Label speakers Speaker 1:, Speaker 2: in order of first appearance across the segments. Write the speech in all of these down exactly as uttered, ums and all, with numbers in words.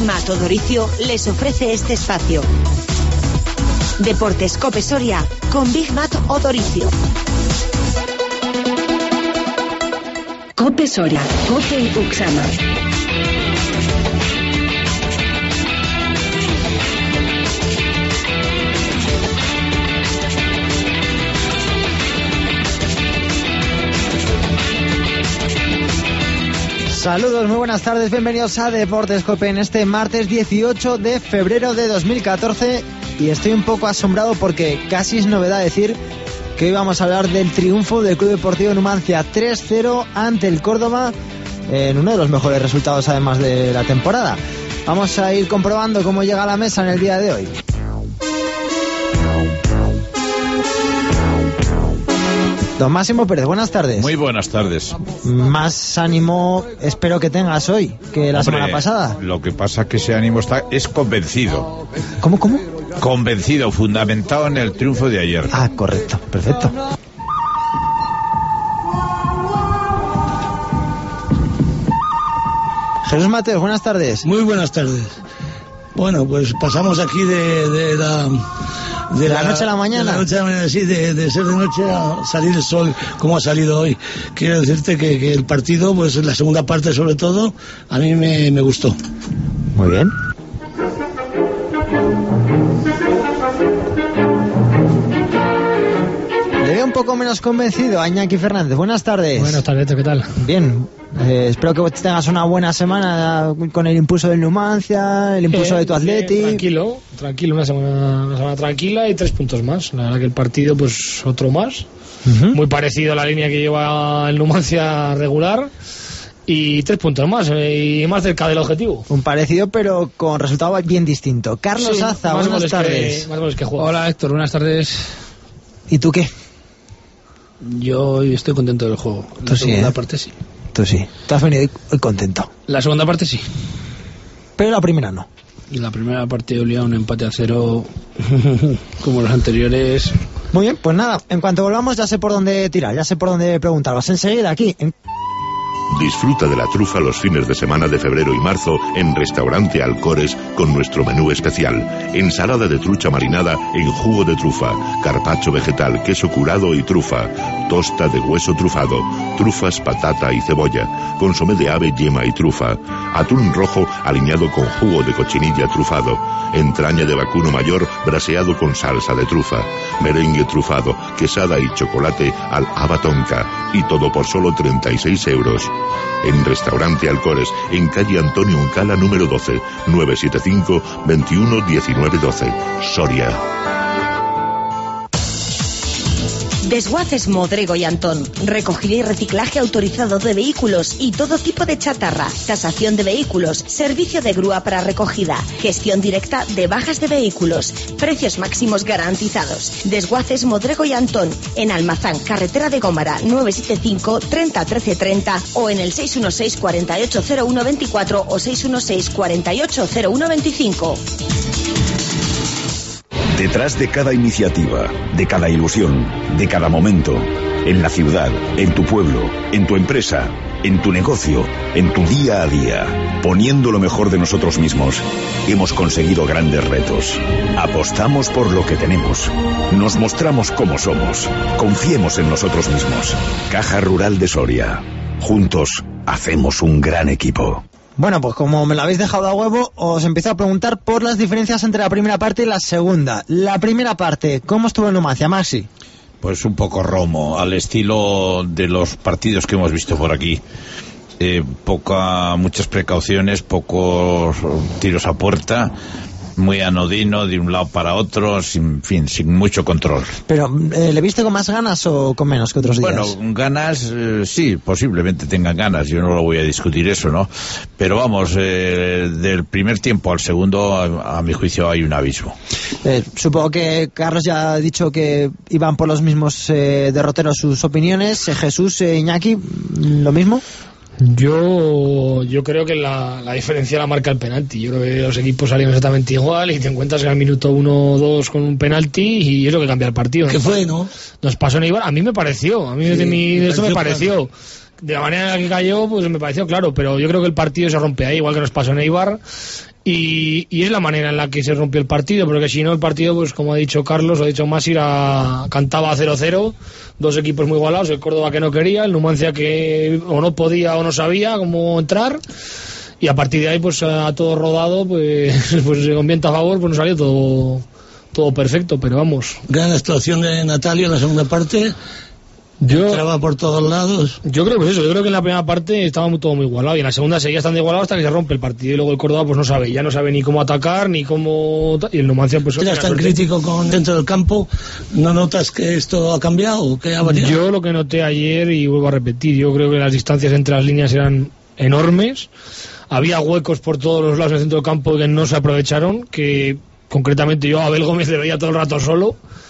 Speaker 1: Mat Odoricio les ofrece este espacio. Deportes Cope Soria con Big Mat Odoricio. Cope Soria, Cope Uxama.
Speaker 2: Saludos, muy buenas tardes, bienvenidos a Deportes Cope en este martes dieciocho de febrero de dos mil catorce, y estoy un poco asombrado porque casi es novedad decir que hoy vamos a hablar del triunfo del Club Deportivo Numancia tres cero ante el Córdoba en uno de los mejores resultados además de la temporada. Vamos a ir comprobando cómo llega a la mesa en el día de hoy. Don Máximo Pérez, buenas tardes.
Speaker 3: Muy buenas tardes.
Speaker 2: Más ánimo espero que tengas hoy que la Hombre, semana pasada.
Speaker 3: Lo que pasa es que ese ánimo está es convencido.
Speaker 2: ¿Cómo, cómo?
Speaker 3: Convencido, fundamentado en el triunfo de ayer.
Speaker 2: Ah, correcto, perfecto. Jesús Mateos, buenas tardes.
Speaker 4: Muy buenas tardes. Bueno, pues pasamos aquí de, de la...
Speaker 2: De la, la noche a la mañana.
Speaker 4: De la noche a la mañana, sí, de, de ser de noche a salir el sol como ha salido hoy. Quiero decirte que, que el partido, pues en la segunda parte sobre todo, a mí me, me gustó.
Speaker 2: Muy bien. Le veo un poco menos convencido a Iñaki Fernández. Buenas tardes.
Speaker 5: Buenas tardes, ¿qué tal?
Speaker 2: Bien. Eh, espero que tengas una buena semana con el impulso del Numancia, el impulso eh, de tu Atleti.
Speaker 5: Eh, tranquilo, tranquilo, una semana, una semana tranquila y tres puntos más. La verdad que el partido, pues otro más. Uh-huh. Muy parecido a la línea que lleva el Numancia regular. Y tres puntos más, eh, y más cerca del objetivo.
Speaker 2: Un parecido, pero con resultado bien distinto. Carlos sí, Aza, buenas tardes.
Speaker 5: Que, más goles que juega.
Speaker 6: Hola Héctor, buenas tardes.
Speaker 2: ¿Y tú qué?
Speaker 6: Yo estoy contento del juego. La
Speaker 2: Tú
Speaker 6: segunda
Speaker 2: sí, ¿eh?
Speaker 6: parte sí.
Speaker 2: Tú sí. Tú has venido hoy contento.
Speaker 6: La segunda parte sí.
Speaker 2: Pero la primera no.
Speaker 6: Y la primera parte olía un empate a cero como los anteriores.
Speaker 2: Muy bien, pues nada, en cuanto volvamos ya sé por dónde tirar, ya sé por dónde preguntaros. Enseguida aquí en...
Speaker 7: Disfruta de la trufa los fines de semana de febrero y marzo en Restaurante Alcores con nuestro menú especial. Ensalada de trucha marinada en jugo de trufa, carpaccio vegetal, queso curado y trufa, tosta de hueso trufado, trufas, patata y cebolla, consomé de ave, yema y trufa, atún rojo aliñado con jugo de cochinilla trufado, entraña de vacuno mayor braseado con salsa de trufa, merengue trufado, quesada y chocolate al abatonca, y todo por solo treinta y seis euros. En Restaurante Alcores, en calle Antonio Uncala número doce, nueve siete cinco, veintiuno diecinueve doce, Soria.
Speaker 1: Desguaces Modrego y Antón. Recogida y reciclaje autorizado de vehículos y todo tipo de chatarra. Tasación de vehículos. Servicio de grúa para recogida. Gestión directa de bajas de vehículos. Precios máximos garantizados. Desguaces Modrego y Antón. En Almazán, carretera de Gómara, nueve siete cinco, treinta, trece, treinta o en el seis uno seis, cuarenta y ocho cero uno veinticuatro o seis uno seis, cuarenta y ocho cero uno veinticinco.
Speaker 8: Detrás de cada iniciativa, de cada ilusión, de cada momento, en la ciudad, en tu pueblo, en tu empresa, en tu negocio, en tu día a día, poniendo lo mejor de nosotros mismos, hemos conseguido grandes retos. Apostamos por lo que tenemos. Nos mostramos cómo somos. Confiemos en nosotros mismos. Caja Rural de Soria. Juntos hacemos un gran equipo.
Speaker 2: Bueno, pues como me lo habéis dejado a huevo, os empiezo a preguntar por las diferencias entre la primera parte y la segunda. La primera parte, ¿cómo estuvo el Numancia, Maxi?
Speaker 3: Pues un poco romo, al estilo de los partidos que hemos visto por aquí. Eh, poca, muchas precauciones, pocos tiros a puerta, muy anodino de un lado para otro, sin fin, sin mucho control.
Speaker 2: Pero, eh, ¿le viste con más ganas o con menos que otros días?
Speaker 3: Bueno, ganas, eh, sí, posiblemente tengan ganas, yo no lo voy a discutir eso, ¿no? Pero vamos, eh, del primer tiempo al segundo, a, a mi juicio hay un abismo.
Speaker 2: Eh, supongo que Carlos ya ha dicho que iban por los mismos eh, derroteros sus opiniones. Eh, Jesús, eh, Iñaki, ¿lo mismo?
Speaker 5: Yo yo creo que la, la diferencia la marca el penalti. Yo creo que los equipos salieron exactamente igual y te encuentras en el minuto uno o dos con un penalti y eso que cambia el partido.
Speaker 4: ¿Qué fue, no?
Speaker 5: Nos pasó en Eibar. A mí me pareció, a mí sí, de, mi, de eso me pareció. de la manera en la que cayó, pues me pareció claro, pero yo creo que el partido se rompe ahí, igual que nos pasó en Eibar, y, y es la manera en la que se rompió el partido, porque si no el partido, pues como ha dicho Carlos, o ha dicho Masir, a, cantaba a cero cero, dos equipos muy igualados, el Córdoba que no quería, el Numancia que o no podía o no sabía cómo entrar, y a partir de ahí, pues a todo rodado, pues, pues con viento a favor, pues nos salió todo, todo perfecto, pero vamos.
Speaker 4: Gran actuación de Natalio en la segunda parte.
Speaker 5: Yo
Speaker 4: entraba por todos lados.
Speaker 5: Yo creo que eso, yo creo que en la primera parte estaba muy, todo muy igualado y en la segunda seguía estando igualado hasta que se rompe el partido y luego el Córdoba pues no sabe, ya no sabe ni cómo atacar ni cómo, y el Numancia pues...
Speaker 4: ¿Eras tan crítico con dentro del campo? ¿No notas que esto ha cambiado? ¿Que ha variado?
Speaker 5: Yo lo que noté ayer, y vuelvo a repetir, yo creo que las distancias entre las líneas eran enormes, había huecos por todos los lados en el centro del campo que no se aprovecharon, que concretamente yo a Abel Gómez le veía todo el rato solo,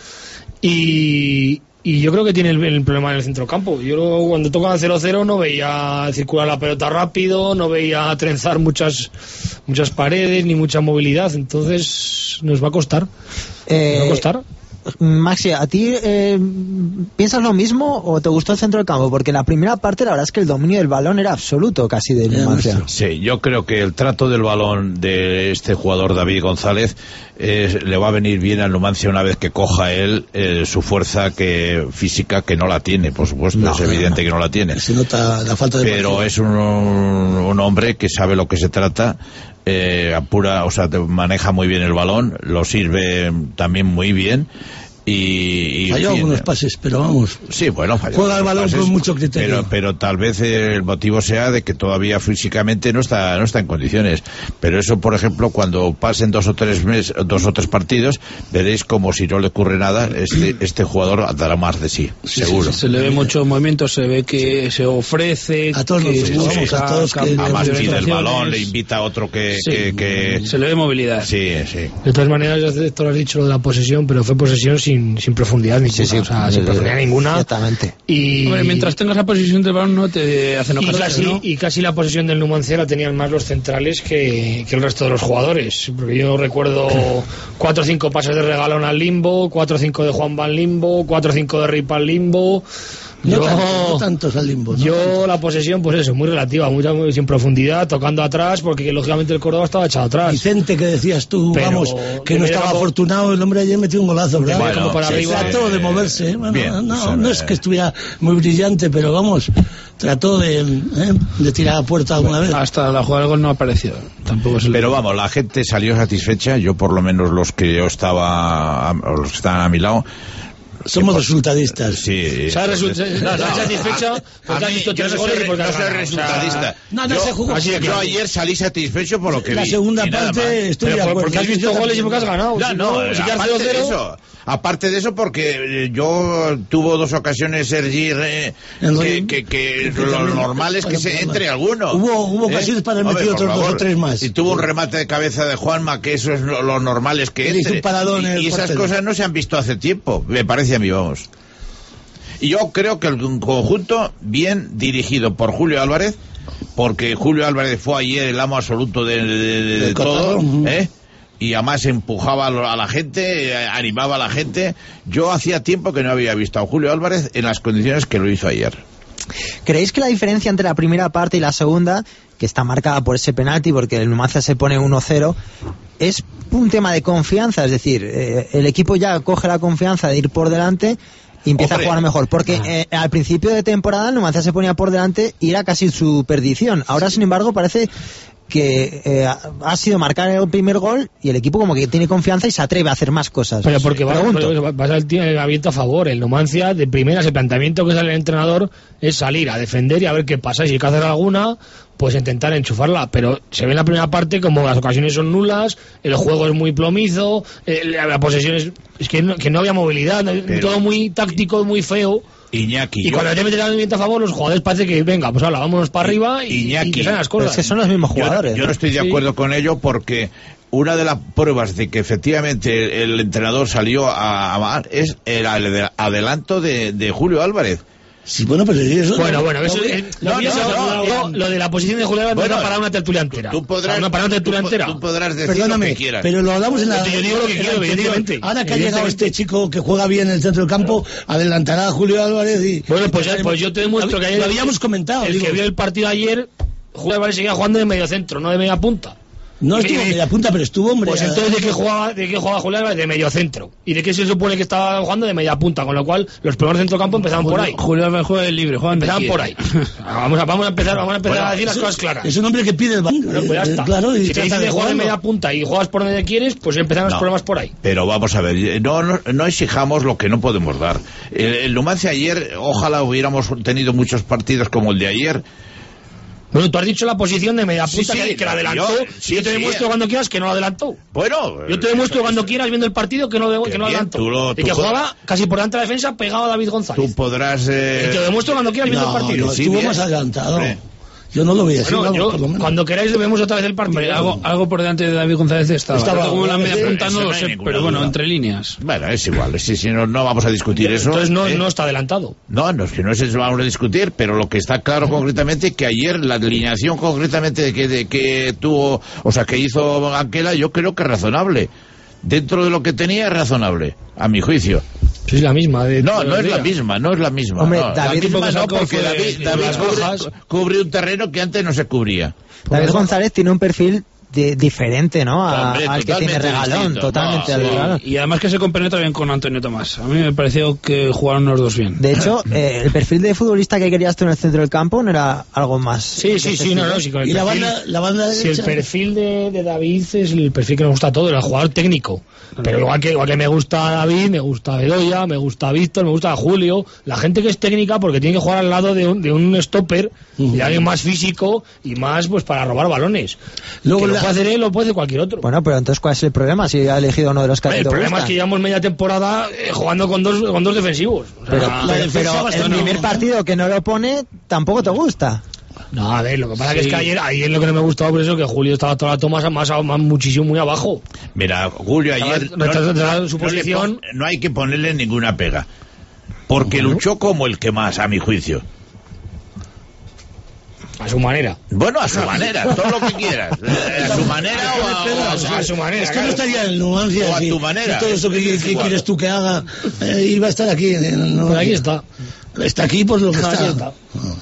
Speaker 5: y... Y yo creo que tiene el, el problema en el centrocampo. Yo cuando tocan al cero cero no veía circular la pelota rápido, no veía trenzar muchas muchas paredes, ni mucha movilidad. Entonces nos va a costar.
Speaker 2: Eh,
Speaker 5: ¿Nos va a costar?
Speaker 2: Maxi, ¿a ti eh, piensas lo mismo o te gustó el centro del campo? Porque en la primera parte la verdad es que el dominio del balón era absoluto casi del Numancia.
Speaker 3: Sí, yo creo que el trato del balón de este jugador David González eh, le va a venir bien al Numancia una vez que coja él eh, su fuerza que física, que no la tiene, por supuesto, no, es evidente no, que no la tiene.
Speaker 4: Se nota la falta de
Speaker 3: Pero partido. Es un, un hombre que sabe lo que se trata. Eh, apura, o sea, te maneja muy bien el balón, lo sirve también muy bien. Y, y
Speaker 4: falló algunos pases, pero vamos.
Speaker 3: Sí, bueno, falló.
Speaker 4: Juega el balón pases, con mucho criterio.
Speaker 3: Pero, pero tal vez el motivo sea de que todavía físicamente no está, no está en condiciones. Pero eso, por ejemplo, cuando pasen dos o tres meses, dos o tres partidos, veréis como si no le ocurre nada, este, este jugador dará más de sí, sí seguro.
Speaker 6: Sí, sí, se le ve mucho movimiento, se ve que se ofrece
Speaker 4: a todos,
Speaker 6: que
Speaker 4: los, busca, a todos que
Speaker 3: además pide el balón, le invita a otro que,
Speaker 6: sí,
Speaker 3: que, que
Speaker 6: se le ve movilidad.
Speaker 3: Sí, sí.
Speaker 5: De todas maneras, ya tú lo has dicho lo de la posesión, pero fue posesión sin Sin, sin profundidad ninguna, sí, sí, o sea, sin profundidad ninguna.
Speaker 2: Exactamente.
Speaker 5: Y
Speaker 6: hombre, mientras tengas la posesión del balón no te hacen
Speaker 5: y casi, ¿no? Y casi la posesión del Numancia la tenían más los centrales que, que el resto de los jugadores. Porque yo recuerdo cuatro o cinco pases de regalón al limbo, cuatro o cinco de Juan Van Limbo, cuatro o cinco de Rip al limbo.
Speaker 4: No,
Speaker 5: yo,
Speaker 4: tanto, no tantos al limbo. No
Speaker 5: yo
Speaker 4: tantos.
Speaker 5: La posesión, pues eso, muy relativa, mucha, muy, sin profundidad, tocando atrás, porque lógicamente el Córdoba estaba echado atrás.
Speaker 4: Vicente, que decías tú, pero vamos, que no estaba como, afortunado, el hombre ayer metió un golazo, ¿verdad?
Speaker 5: Bueno, como para
Speaker 4: sí,
Speaker 5: arriba.
Speaker 4: Trató de moverse, bueno,
Speaker 3: bien,
Speaker 4: no,
Speaker 3: pues,
Speaker 4: no es que estuviera muy brillante, pero vamos, trató de, ¿eh? de tirar a puerta alguna vez.
Speaker 6: Hasta la jugada del gol no apareció. Tampoco se
Speaker 3: pero vamos, la gente salió satisfecha, yo por lo menos los que yo estaba, los que estaban a mi lado.
Speaker 4: Somos pues, resultadistas.
Speaker 3: Sí.
Speaker 5: ¿Sabes? Resulta, no, no, satisfecha porque has visto tres goles y porque
Speaker 3: no
Speaker 5: has
Speaker 3: soy resultadista.
Speaker 4: No, no
Speaker 3: yo,
Speaker 4: se jugó.
Speaker 3: Así yo claro. Ayer salí satisfecho por lo que
Speaker 4: la
Speaker 3: vi.
Speaker 4: La segunda parte estoy
Speaker 5: pero
Speaker 4: de acuerdo.
Speaker 5: Porque has visto goles y porque has ganado.
Speaker 3: No, no, no si aparte de eso. Aparte de eso, porque yo tuvo dos ocasiones Sergi eh, que, que, que lo también, normal es que se entre alguno.
Speaker 4: Hubo, hubo ocasiones ¿eh? para haber metido otros dos o tres más.
Speaker 3: Y tuvo un remate de cabeza de Juanma, que eso es lo, lo normal es que entre. Y, y esas cosas no se han visto hace tiempo, me parece a mí, vamos. Y yo creo que el conjunto bien dirigido por Julio Álvarez, porque Julio Álvarez fue ayer el amo absoluto de, de, de, de todo, ¿eh? Y además empujaba a la gente, animaba a la gente. Yo hacía tiempo que no había visto a Julio Álvarez en las condiciones que lo hizo ayer.
Speaker 2: ¿Creéis que la diferencia entre la primera parte y la segunda, que está marcada por ese penalti, porque el Numancia se pone uno cero, es un tema de confianza? Es decir, eh, el equipo ya coge la confianza de ir por delante y empieza Hombre. a jugar mejor, porque eh, al principio de temporada el Numancia se ponía por delante y era casi su perdición. Ahora, sin embargo, parece que eh, ha sido marcar el primer gol y el equipo como que tiene confianza y se atreve a hacer más cosas.
Speaker 5: Pero porque va, vas al viento a favor. El Numancia, de primeras, el planteamiento que sale el entrenador es salir a defender y a ver qué pasa. Y si hay que hacer alguna, pues intentar enchufarla. Pero se ve en la primera parte como las ocasiones son nulas, el juego es muy plomizo, eh, la posesión es, es que, no, que no había movilidad, pero todo muy táctico, muy feo.
Speaker 3: Iñaki,
Speaker 5: y cuando te metes el viento a favor, los jugadores parece que venga, pues ahora vámonos para arriba y, Iñaki, y que sean las cosas.
Speaker 2: Es que son los mismos jugadores.
Speaker 3: Yo, yo no estoy de acuerdo sí. con ello, porque una de las pruebas de que efectivamente el, el entrenador salió a amar es el adelanto de, de Julio Álvarez.
Speaker 4: Sí, bueno, pero eso...
Speaker 5: Bueno, bueno, eso,
Speaker 4: no,
Speaker 5: es,
Speaker 4: no,
Speaker 5: lo, mío
Speaker 4: no,
Speaker 5: es-
Speaker 4: no,
Speaker 5: lo-
Speaker 4: no.
Speaker 5: lo de la posición de Julián Álvarez
Speaker 3: Bueno,
Speaker 5: no para una tertulia entera.
Speaker 3: Tú podrás,
Speaker 5: No para una tertulia
Speaker 3: tú,
Speaker 5: entera.
Speaker 3: tú podrás decir
Speaker 4: Perdóname,
Speaker 3: lo que quieras.
Speaker 4: pero lo hablamos en la...
Speaker 5: Yo digo lo que
Speaker 4: en la
Speaker 5: quiero,
Speaker 4: anterior.
Speaker 5: evidentemente.
Speaker 4: Ahora que ha llegado
Speaker 5: Evidentemente.
Speaker 4: este chico que juega bien en el centro del campo, adelantará a Julio Álvarez y...
Speaker 5: Bueno, pues, ya- pues yo te demuestro que ayer...
Speaker 4: Lo habíamos comentado.
Speaker 5: El
Speaker 4: digo.
Speaker 5: que vio el partido ayer, Julián Álvarez seguía jugando de medio centro, no de media punta.
Speaker 4: No
Speaker 5: Y-
Speaker 4: estuvo
Speaker 5: y-
Speaker 4: media punta, pero estuvo, hombre.
Speaker 5: Pues entonces, ¿de qué jugaba, de qué jugaba Julián Álvarez? De medio centro. ¿Y de qué se supone que estaba jugando? De media punta, con lo cual los primeros centrocampo empezaban por ahí.
Speaker 6: Julio Álvarez juega de libre, juega donde
Speaker 5: Empezaban
Speaker 6: quiere.
Speaker 5: por ahí. Vamos a, vamos a empezar, vamos a empezar
Speaker 3: Bueno,
Speaker 5: a decir las
Speaker 4: es-
Speaker 5: cosas claras.
Speaker 4: Es un hombre que pide el balón.
Speaker 5: Bueno, pues ya
Speaker 4: eh,
Speaker 5: está.
Speaker 4: Claro, y
Speaker 5: si te
Speaker 4: trata
Speaker 5: dicen de jugar de
Speaker 4: jugarlo.
Speaker 5: media punta y juegas por donde quieres, pues empiezan los
Speaker 3: No.
Speaker 5: problemas por ahí.
Speaker 3: Pero vamos a ver, no, no, no exijamos lo que no podemos dar. El, el Numancia ayer, ojalá hubiéramos tenido muchos partidos como el de ayer.
Speaker 5: Bueno, tú has dicho la posición de media
Speaker 3: Sí,
Speaker 5: punta
Speaker 3: sí,
Speaker 5: que, que la
Speaker 3: yo-
Speaker 5: adelantó.
Speaker 3: sí,
Speaker 5: yo te
Speaker 3: sí.
Speaker 5: demuestro cuando quieras que no la adelantó.
Speaker 3: Bueno,
Speaker 5: Yo te demuestro cuando quieras viendo el partido que no, de-
Speaker 3: Qué
Speaker 5: que no
Speaker 3: bien,
Speaker 5: adelantó.
Speaker 3: tú lo-
Speaker 5: y
Speaker 3: tú
Speaker 5: que
Speaker 3: puedes-
Speaker 5: jugaba casi por delante de la defensa pegado a David González.
Speaker 3: tú podrás... Eh,
Speaker 5: Y te lo demuestro cuando quieras viendo
Speaker 4: No,
Speaker 5: el partido.
Speaker 4: no,
Speaker 3: Sí,
Speaker 4: estuvo
Speaker 3: bien.
Speaker 4: más adelantado.
Speaker 3: Hombre.
Speaker 4: Yo no lo voy a decir,
Speaker 5: Bueno,
Speaker 4: vamos,
Speaker 5: yo,
Speaker 4: por lo menos.
Speaker 5: cuando queráis vemos otra vez el partido.
Speaker 6: Hombre, algo, algo por delante de David González estaba.
Speaker 4: Estaba,
Speaker 6: Como en la media
Speaker 4: eso
Speaker 6: punta no
Speaker 3: no
Speaker 6: lo
Speaker 3: hay
Speaker 6: sé,
Speaker 3: ninguna
Speaker 6: pero bueno,
Speaker 3: duda.
Speaker 6: entre líneas.
Speaker 3: Bueno, es igual, sí, sí, no, no vamos a discutir eso.
Speaker 5: Entonces no,
Speaker 3: ¿eh?
Speaker 5: no está adelantado.
Speaker 3: No, no, es que no es eso vamos a discutir, pero lo que está claro concretamente que ayer la alineación concretamente que, de, que tuvo, o sea, que hizo Anquela, yo creo que es razonable. Dentro de lo que tenía es razonable, a mi juicio.
Speaker 5: Es la misma. De
Speaker 3: No,
Speaker 5: todos
Speaker 3: no
Speaker 5: los
Speaker 3: es la
Speaker 5: días.
Speaker 3: misma, no es la misma.
Speaker 2: Hombre,
Speaker 3: no,
Speaker 2: David
Speaker 3: la misma
Speaker 6: poco
Speaker 3: no,
Speaker 6: sacó
Speaker 3: porque
Speaker 6: fue
Speaker 3: David,
Speaker 6: de
Speaker 3: David
Speaker 5: las
Speaker 3: cubre,
Speaker 5: bajas.
Speaker 3: cubrió un terreno que antes no se cubría.
Speaker 2: David González tiene un perfil de- diferente, ¿no? A-
Speaker 3: Hombre,
Speaker 2: al que tiene
Speaker 3: totalmente
Speaker 2: Regalón,
Speaker 3: distinto.
Speaker 2: totalmente
Speaker 3: No,
Speaker 2: al
Speaker 3: sí.
Speaker 2: Regalón.
Speaker 6: Y además que se compenetra bien con Antonio Tomás. A mí me pareció que jugaron los dos bien.
Speaker 2: De hecho, eh, el perfil de futbolista que querías tú en el centro del campo no era algo más.
Speaker 5: Sí, sí, sí, no, no. Si con el
Speaker 4: Y la
Speaker 5: perfil-
Speaker 4: banda, la banda
Speaker 5: Si el
Speaker 4: derecha...
Speaker 5: perfil de, de David es el perfil que nos gusta a todos, el jugador técnico. Pero igual que, igual que me gusta David, me gusta Bedoya, me gusta Víctor, me gusta Julio, la gente que es técnica porque tiene que jugar al lado de un, de un stopper y de alguien más físico y más pues para robar balones.
Speaker 4: Luego
Speaker 5: que lo
Speaker 4: la-
Speaker 5: puede hacer él, lo puede hacer cualquier otro.
Speaker 2: Bueno, pero entonces, ¿cuál es el problema si ha elegido uno de los que a ti
Speaker 5: el
Speaker 2: te
Speaker 5: problema
Speaker 2: gusta?
Speaker 5: es que llevamos media temporada eh, jugando con dos, con dos defensivos. O sea,
Speaker 2: Pero,
Speaker 4: la
Speaker 2: pero,
Speaker 4: defensa
Speaker 2: pero el
Speaker 4: bastante
Speaker 2: primer
Speaker 4: bien.
Speaker 2: partido que no lo pone tampoco te gusta.
Speaker 5: no, a ver, lo que pasa que es
Speaker 6: Sí.
Speaker 5: que ayer, ayer lo que no me gustaba por eso que Julio estaba toda la toma más, más, más muchísimo muy abajo.
Speaker 3: Mira, Julio ayer
Speaker 5: Estaba retrasando su
Speaker 3: no le
Speaker 5: posición.
Speaker 3: pon- no hay que ponerle ninguna pega, porque luchó como el que más, a mi juicio.
Speaker 5: A su manera.
Speaker 3: Bueno, a su manera, todo lo que quieras. Eh, A su manera o a, o a-
Speaker 5: O sea, a su manera.
Speaker 4: Es que
Speaker 5: claro.
Speaker 4: no estaría en Numancia.
Speaker 3: O a
Speaker 4: si-
Speaker 3: tu manera.
Speaker 4: si todo eso que, que- que
Speaker 3: Igual.
Speaker 4: quieres tú que haga eh, iba a estar aquí. En, en
Speaker 5: Pues
Speaker 4: Numancia.
Speaker 5: aquí está.
Speaker 4: Está aquí por lo que
Speaker 5: Aquí
Speaker 4: está.
Speaker 5: está.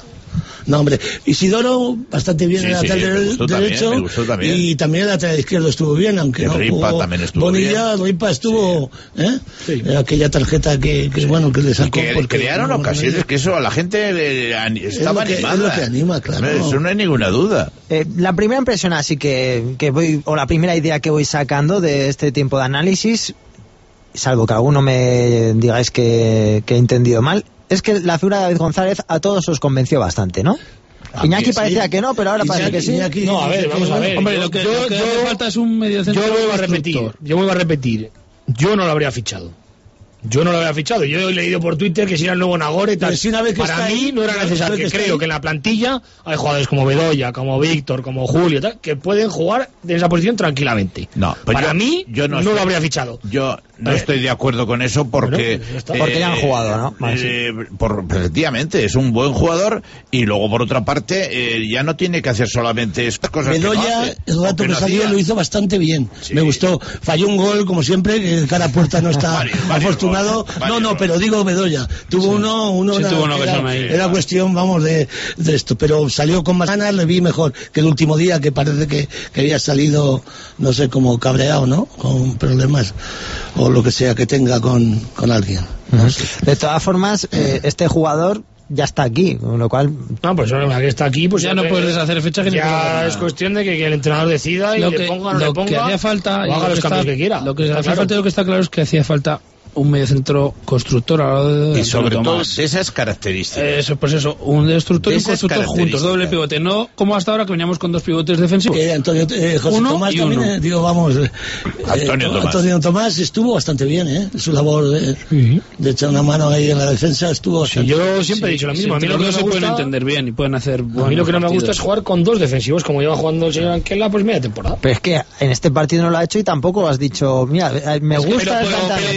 Speaker 4: No, hombre, Isidoro bastante bien
Speaker 3: Sí,
Speaker 4: en el
Speaker 3: sí,
Speaker 4: lateral
Speaker 3: me gustó también,
Speaker 4: derecho
Speaker 3: me gustó también.
Speaker 4: y también el lateral izquierdo estuvo bien, aunque
Speaker 3: Que
Speaker 4: no
Speaker 3: Ripa
Speaker 4: jugó
Speaker 3: también estuvo
Speaker 4: Bonilla,
Speaker 3: bien.
Speaker 4: Ripa estuvo, ¿eh?
Speaker 5: Sí.
Speaker 4: Aquella tarjeta que, que bueno, que le
Speaker 3: Y
Speaker 4: sacó.
Speaker 3: que
Speaker 4: porque
Speaker 3: crearon
Speaker 4: no-
Speaker 3: ocasiones que eso a la gente le- ani- estaba
Speaker 4: lo que- es
Speaker 3: animada.
Speaker 4: lo que anima, claro.
Speaker 3: Eso no hay ninguna duda.
Speaker 2: Eh, la primera impresión así que, que voy, o la primera idea que voy sacando de este tiempo de análisis, salvo que alguno me digáis que, que he entendido mal, es que la figura de David González a todos os convenció bastante, ¿no?
Speaker 3: A
Speaker 2: Iñaki
Speaker 3: mí sí.
Speaker 2: parecía que no, pero ahora parece que sí.
Speaker 4: Iñaki-
Speaker 5: No, a ver, vamos a ver.
Speaker 6: Hombre,
Speaker 5: Yo-
Speaker 6: lo que,
Speaker 5: yo-
Speaker 6: lo que
Speaker 5: yo-
Speaker 6: hace falta es un medio centro
Speaker 5: Yo vuelvo a repetir,
Speaker 6: constructor.
Speaker 5: yo vuelvo a repetir. Yo no lo habría fichado. Yo no lo habría fichado. Yo he leído por Twitter que si era el nuevo Nagore y tal.
Speaker 4: Pero si una vez que
Speaker 5: Para
Speaker 4: está
Speaker 5: mí
Speaker 4: ahí,
Speaker 5: no era
Speaker 4: una vez
Speaker 5: necesario.
Speaker 4: que
Speaker 5: Que
Speaker 4: está
Speaker 5: creo
Speaker 4: ahí.
Speaker 5: que en la plantilla hay jugadores como Bedoya, como Víctor, como Julio, tal, que pueden jugar en esa posición tranquilamente.
Speaker 3: No, pues
Speaker 5: Para
Speaker 3: yo-
Speaker 5: mí
Speaker 3: yo no
Speaker 5: no,
Speaker 3: estoy-
Speaker 5: lo habría fichado.
Speaker 3: Yo no
Speaker 5: Eh.
Speaker 3: estoy de acuerdo con eso porque...
Speaker 5: Bueno, pues ya está.
Speaker 2: Porque ya han jugado, ¿no? Vale, sí.
Speaker 3: eh, por, efectivamente, es un buen jugador y luego, por otra parte, eh, ya no tiene que hacer solamente estas cosas que no
Speaker 4: Bedoya,
Speaker 3: hace,
Speaker 4: el
Speaker 3: o
Speaker 4: rato
Speaker 3: que
Speaker 4: que
Speaker 3: no
Speaker 4: salió
Speaker 3: hacía.
Speaker 4: lo hizo bastante bien.
Speaker 3: Sí.
Speaker 4: Me gustó. Falló un gol, como siempre, que el cara a puerta no está
Speaker 3: Varios, varios
Speaker 4: afortunado.
Speaker 3: goles,
Speaker 4: no,
Speaker 3: varios
Speaker 4: no,
Speaker 3: goles.
Speaker 4: pero digo Bedoya. Tuvo uno, uno
Speaker 6: Sí,
Speaker 4: era,
Speaker 6: tuvo uno que
Speaker 4: era-
Speaker 6: se llama ahí.
Speaker 4: era cuestión, vamos, de, de esto. Pero salió con más ganas, le vi mejor que el último día, que parece que, que había salido, no sé, como cabreado, ¿no? Con problemas o lo que sea que tenga con, con alguien. No sé.
Speaker 2: De todas formas, eh, este jugador ya está aquí, con lo cual
Speaker 5: No, pues una que está aquí, pues
Speaker 6: Ya no
Speaker 5: que-
Speaker 6: puedes deshacer fecha que ni puedes hacer
Speaker 5: Ya
Speaker 6: nada.
Speaker 5: es cuestión de que, que el entrenador decida y
Speaker 6: Lo
Speaker 5: le
Speaker 6: que,
Speaker 5: ponga o no
Speaker 6: lo
Speaker 5: le ponga.
Speaker 6: que hacía falta
Speaker 5: o
Speaker 6: y
Speaker 5: haga
Speaker 6: lo
Speaker 5: los
Speaker 6: que
Speaker 5: cambios
Speaker 6: está-
Speaker 5: que quiera.
Speaker 6: Lo que
Speaker 5: Está
Speaker 6: hacía
Speaker 5: claro.
Speaker 6: falta y lo que está claro es que hacía falta un mediocentro constructor a la hora de
Speaker 3: Y sobre
Speaker 6: Antonio
Speaker 3: todo
Speaker 6: Tomás.
Speaker 3: de esas características.
Speaker 6: Eso, pues eso, un destructor
Speaker 3: De
Speaker 6: y un
Speaker 3: esas
Speaker 6: constructor juntos,
Speaker 3: características.
Speaker 6: doble pivote, no como hasta ahora que veníamos con dos pivotes defensivos.
Speaker 4: Que Antonio, eh, José
Speaker 6: Uno
Speaker 4: Tomás
Speaker 6: y
Speaker 4: también,
Speaker 6: uno.
Speaker 4: eh, digo, vamos, eh,
Speaker 3: Antonio
Speaker 4: eh,
Speaker 3: Tomás.
Speaker 4: Antonio Tomás estuvo bastante bien, ¿eh? Su labor de, de echar una mano ahí en la defensa estuvo
Speaker 5: Sí,
Speaker 4: bastante
Speaker 5: yo siempre he
Speaker 6: Sí,
Speaker 5: dicho lo
Speaker 6: sí,
Speaker 5: mismo. A mí
Speaker 6: entre
Speaker 5: lo que
Speaker 6: los
Speaker 5: no
Speaker 6: dos
Speaker 5: me
Speaker 6: se pueden
Speaker 5: gusta,
Speaker 6: entender bien y pueden hacer
Speaker 5: a mí
Speaker 6: buenos
Speaker 5: lo que no me gusta
Speaker 6: partidos.
Speaker 5: es jugar con dos defensivos, como lleva jugando el señor Anquela, pues media temporada.
Speaker 2: pero es que en este partido no lo ha hecho y tampoco has dicho, mira, eh, me
Speaker 6: Es que-
Speaker 2: gusta
Speaker 6: pero-
Speaker 2: esta
Speaker 6: pero-
Speaker 2: tanta-
Speaker 6: pero-
Speaker 2: porque-
Speaker 6: lo que hizo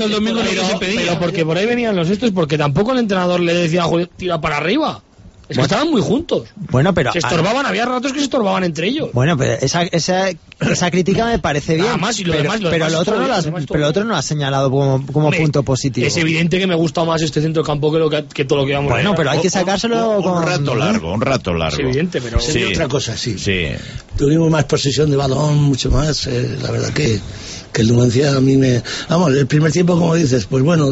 Speaker 6: hizo el domingo lo que se pedía.
Speaker 5: Pero porque por ahí venían los estos, porque tampoco el entrenador le decía, joder, tira para arriba. Es que bueno, estaban muy juntos.
Speaker 2: Bueno, pero...
Speaker 5: Se estorbaban, había ratos que se estorbaban entre ellos.
Speaker 2: Bueno, pero esa, esa, esa crítica me parece bien.
Speaker 5: Más, y lo
Speaker 2: pero,
Speaker 5: demás, lo
Speaker 2: pero,
Speaker 5: demás
Speaker 2: lo otro no lo has, pero lo otro no lo has señalado como, como Hombre, punto positivo.
Speaker 5: Es evidente que me gusta más este centro campo que, lo que, que todo lo que vamos a ver.
Speaker 2: Bueno, pero hay que sacárselo
Speaker 3: un, un,
Speaker 2: con...
Speaker 3: un rato largo, un rato largo.
Speaker 5: Es evidente, pero...
Speaker 4: Sí. Otra cosa, sí.
Speaker 3: Sí.
Speaker 4: Tuvimos más posesión de balón, mucho más. Eh, la verdad que... que el Numancia a mí me... Vamos, el primer tiempo, como dices, pues bueno,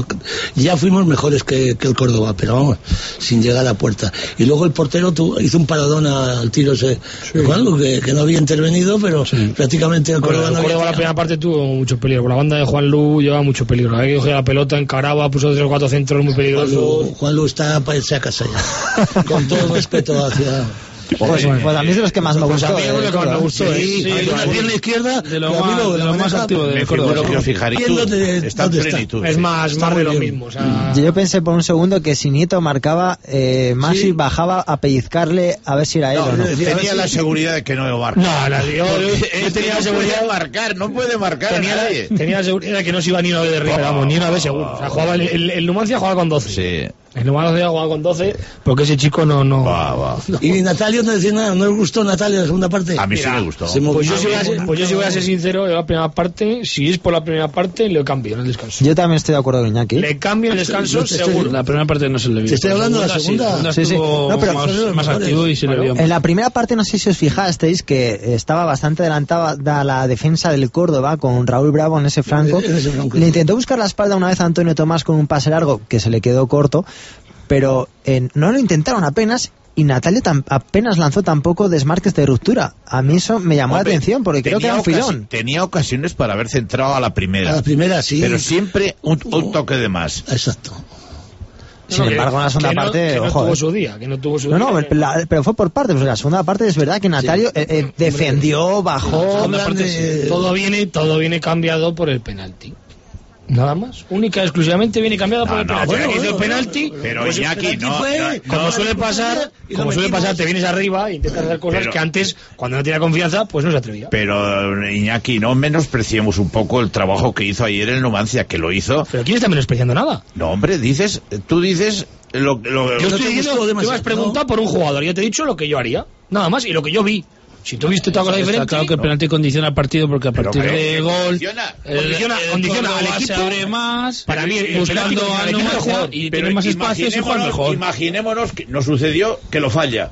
Speaker 4: ya fuimos mejores que, que el Córdoba, pero vamos, sin llegar a puerta. Y luego el portero tu, hizo un paradón al tiro ese, sí. Bueno, que, que no había intervenido, pero sí. prácticamente el Córdoba
Speaker 5: bueno, el
Speaker 4: no
Speaker 5: Córdoba
Speaker 4: había...
Speaker 5: la primera parte tuvo mucho peligro, por la banda de Juan Lu llevaba mucho peligro, ahí cogía la pelota, encaraba, puso tres o cuatro centros muy peligrosos.
Speaker 4: Juan Lu, Juan Lu está para irse a casa ya, con todo el respeto hacia...
Speaker 2: Pues, pues, pues a mí es de los que más me
Speaker 5: pues
Speaker 2: gustó.
Speaker 5: A mí es de los que más me gustó. Sí,
Speaker 4: sí, hay una pierna izquierda
Speaker 6: de lo más, de lo más activo de
Speaker 3: Córdoba. Que os fijaréis tú, está en plenitud.
Speaker 5: Es más, más de lo mismo. O sea...
Speaker 2: Yo pensé por un segundo que si Nieto marcaba, eh, Masi sí. bajaba a pellizcarle a ver si era él
Speaker 3: no,
Speaker 2: o no.
Speaker 3: Tenía la seguridad de que no iba a marcar.
Speaker 5: No, la yo, yo tenía la seguridad
Speaker 3: de marcar, no puede marcar
Speaker 5: tenía,
Speaker 3: a nadie.
Speaker 5: Tenía la seguridad de que no se iba ni una vez de arriba, oh, vamos, ni una vez seguro. O sea, jugaba el, el, el Numancia jugaba con doce.
Speaker 3: Sí.
Speaker 5: El Numancia jugaba con doce porque ese chico no... no,
Speaker 3: va, va.
Speaker 4: no. Y Natalio no decía nada, no le gustó Natalia la segunda parte.
Speaker 3: A mí Mira, sí me gustó.
Speaker 5: Pues yo, sí voy a ser, pues yo sí voy a ser sincero, en la primera parte, si es por la primera parte, le cambio en el descanso.
Speaker 2: Yo también estoy de acuerdo con Iñaki.
Speaker 5: Le cambio en el descanso, no seguro.
Speaker 6: La primera parte no se le vio.
Speaker 4: Te estoy hablando de la segunda.
Speaker 2: Sí, sí. No, pero
Speaker 6: más, más activo y se le vio.
Speaker 2: En la primera parte, no sé si os fijasteis que estaba bastante adelantada la defensa del Córdoba con Raúl Bravo en ese flanco. En ese flanco. Le intentó buscar la espalda una vez a Antonio Tomás con un pase largo que se le quedó corto, pero eh, no lo intentaron apenas. Y Natalio tam, apenas lanzó tampoco desmarques de ruptura. A mí eso me llamó Hombre, la atención porque creo que era un filón.
Speaker 3: Tenía ocasiones para haber centrado a la primera.
Speaker 4: A la primera, sí.
Speaker 3: Pero siempre un, un toque de más.
Speaker 4: Exacto.
Speaker 2: Sin no, embargo, en la segunda
Speaker 5: que no,
Speaker 2: parte,
Speaker 5: que no
Speaker 2: ojo,
Speaker 5: tuvo
Speaker 2: eh.
Speaker 5: su día, que no tuvo su
Speaker 2: no,
Speaker 5: día.
Speaker 2: No, no, la, pero fue por parte, pues en la segunda parte es verdad que Natalio sí. eh, eh, defendió, bajó.
Speaker 5: Parte, sí. Todo viene, todo viene cambiado por el penalti. Nada más, única y exclusivamente viene cambiado no, por el
Speaker 3: no,
Speaker 5: penalti.
Speaker 3: Bueno,
Speaker 5: hizo
Speaker 3: bueno,
Speaker 5: el penalti,
Speaker 3: bueno, pero
Speaker 5: pues
Speaker 3: Iñaki,
Speaker 5: el
Speaker 3: no,
Speaker 5: fue,
Speaker 3: no,
Speaker 5: como
Speaker 3: no,
Speaker 5: suele pasar, como suele pasar, te vienes arriba e intentas hacer cosas pero, que antes, cuando no tenía confianza, pues no se atrevía.
Speaker 3: Pero Iñaki, no menospreciemos un poco el trabajo que hizo ayer el Numancia, que lo hizo.
Speaker 5: Pero ¿quién está menospreciando nada?
Speaker 3: No, hombre, dices, tú dices lo, lo
Speaker 5: yo estoy diciendo, tú me has preguntado por un jugador, yo te he dicho lo que yo haría, nada más, y lo que yo vi. Si tú viste otra cosa diferente...
Speaker 6: Claro que el penalti condiciona el partido porque a partir de gol...
Speaker 5: Condiciona, el, condiciona, el condiciona al equipo...
Speaker 6: Se abre más,
Speaker 5: para mí,
Speaker 6: buscando al Numancia y tiene más espacio y juega mejor.
Speaker 3: Imaginémonos que nos sucedió que lo falla.